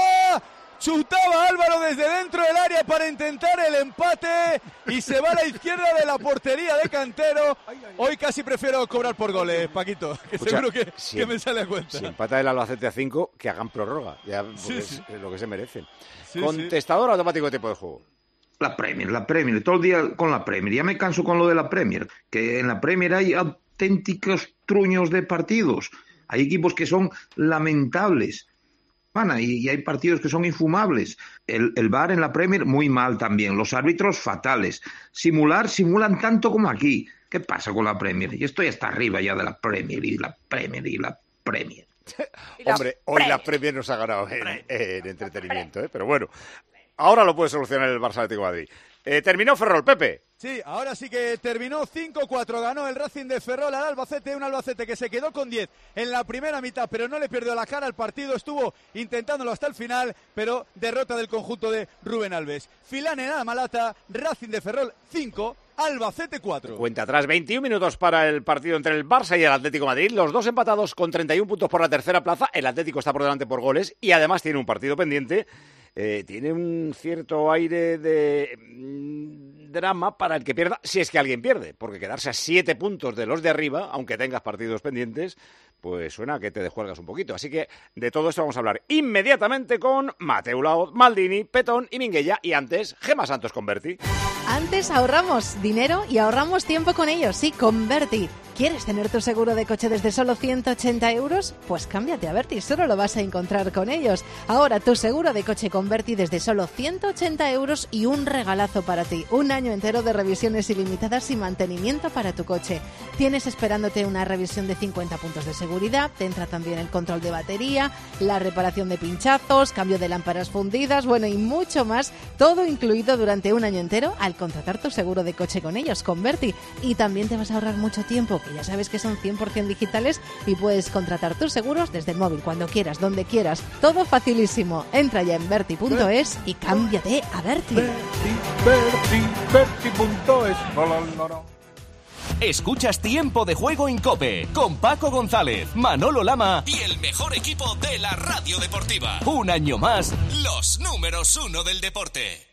chutaba Álvaro desde dentro del área para intentar el empate y se va a la izquierda de la portería de Cantero. Hoy casi prefiero cobrar por goles, Paquito, que Escucha, seguro que, si, que me sale a cuenta. Si empata el Albacete a cinco, que hagan prórroga, ya Sí, es sí. lo que se merecen. Sí, Contestador automático de tiempo de juego. La Premier, la Premier, todo el día con la Premier. Ya me canso con lo de la Premier, que en la Premier hay auténticos truños de partidos. Hay equipos que son lamentables. Bueno, y, y hay partidos que son infumables. El, el V A R en la Premier muy mal también. Los árbitros fatales. Simular, simulan tanto como aquí. ¿Qué pasa con la Premier? Y estoy hasta arriba ya de la Premier y la Premier y la Premier. Hombre, hoy la Premier nos ha ganado en, en entretenimiento, ¿eh? Pero bueno, ahora lo puede solucionar el Barça Atlético de Madrid. Eh, terminó Ferrol, Pepe. Sí, ahora sí que terminó cinco cuatro, ganó el Racing de Ferrol al Albacete, un Albacete que se quedó con diez en la primera mitad, pero no le perdió la cara al partido, estuvo intentándolo hasta el final, pero derrota del conjunto de Rubén Alves. Filán en Amalata, Racing de Ferrol cinco, Albacete cuatro. Cuenta atrás, veintiún minutos para el partido entre el Barça y el Atlético de Madrid, los dos empatados con treinta y un puntos por la tercera plaza, el Atlético está por delante por goles y además tiene un partido pendiente. Eh, tiene un cierto aire de mmm, drama para el que pierda, si es que alguien pierde, porque quedarse a siete puntos de los de arriba, aunque tengas partidos pendientes, pues suena a que te descuelgas un poquito. Así que de todo esto vamos a hablar inmediatamente con Mateu Laoz, Maldini, Petón y Minguella, y antes, Gemma Santos con Berti. Antes ahorramos dinero y ahorramos tiempo con ellos, sí, con Berti. ¿Quieres tener tu seguro de coche desde solo ciento ochenta euros? Pues cámbiate a Berti, solo lo vas a encontrar con ellos. Ahora tu seguro de coche con Berti desde solo ciento ochenta euros y un regalazo para ti. Un año entero de revisiones ilimitadas y mantenimiento para tu coche. Tienes esperándote una revisión de cincuenta puntos de seguridad, te entra también el control de batería, la reparación de pinchazos, cambio de lámparas fundidas, bueno, y mucho más. Todo incluido durante un año entero al contratar tu seguro de coche con ellos, con Berti. Y también te vas a ahorrar mucho tiempo, que ya sabes que son cien por ciento digitales y puedes contratar tus seguros desde el móvil, cuando quieras, donde quieras. Todo facilísimo. Entra ya en Berti punto es y cámbiate a Berti. Berti, Berti punto es. Escuchas Tiempo de Juego en COPE con Paco González, Manolo Lama y el mejor equipo de la radio deportiva. Un año más, los números uno del deporte.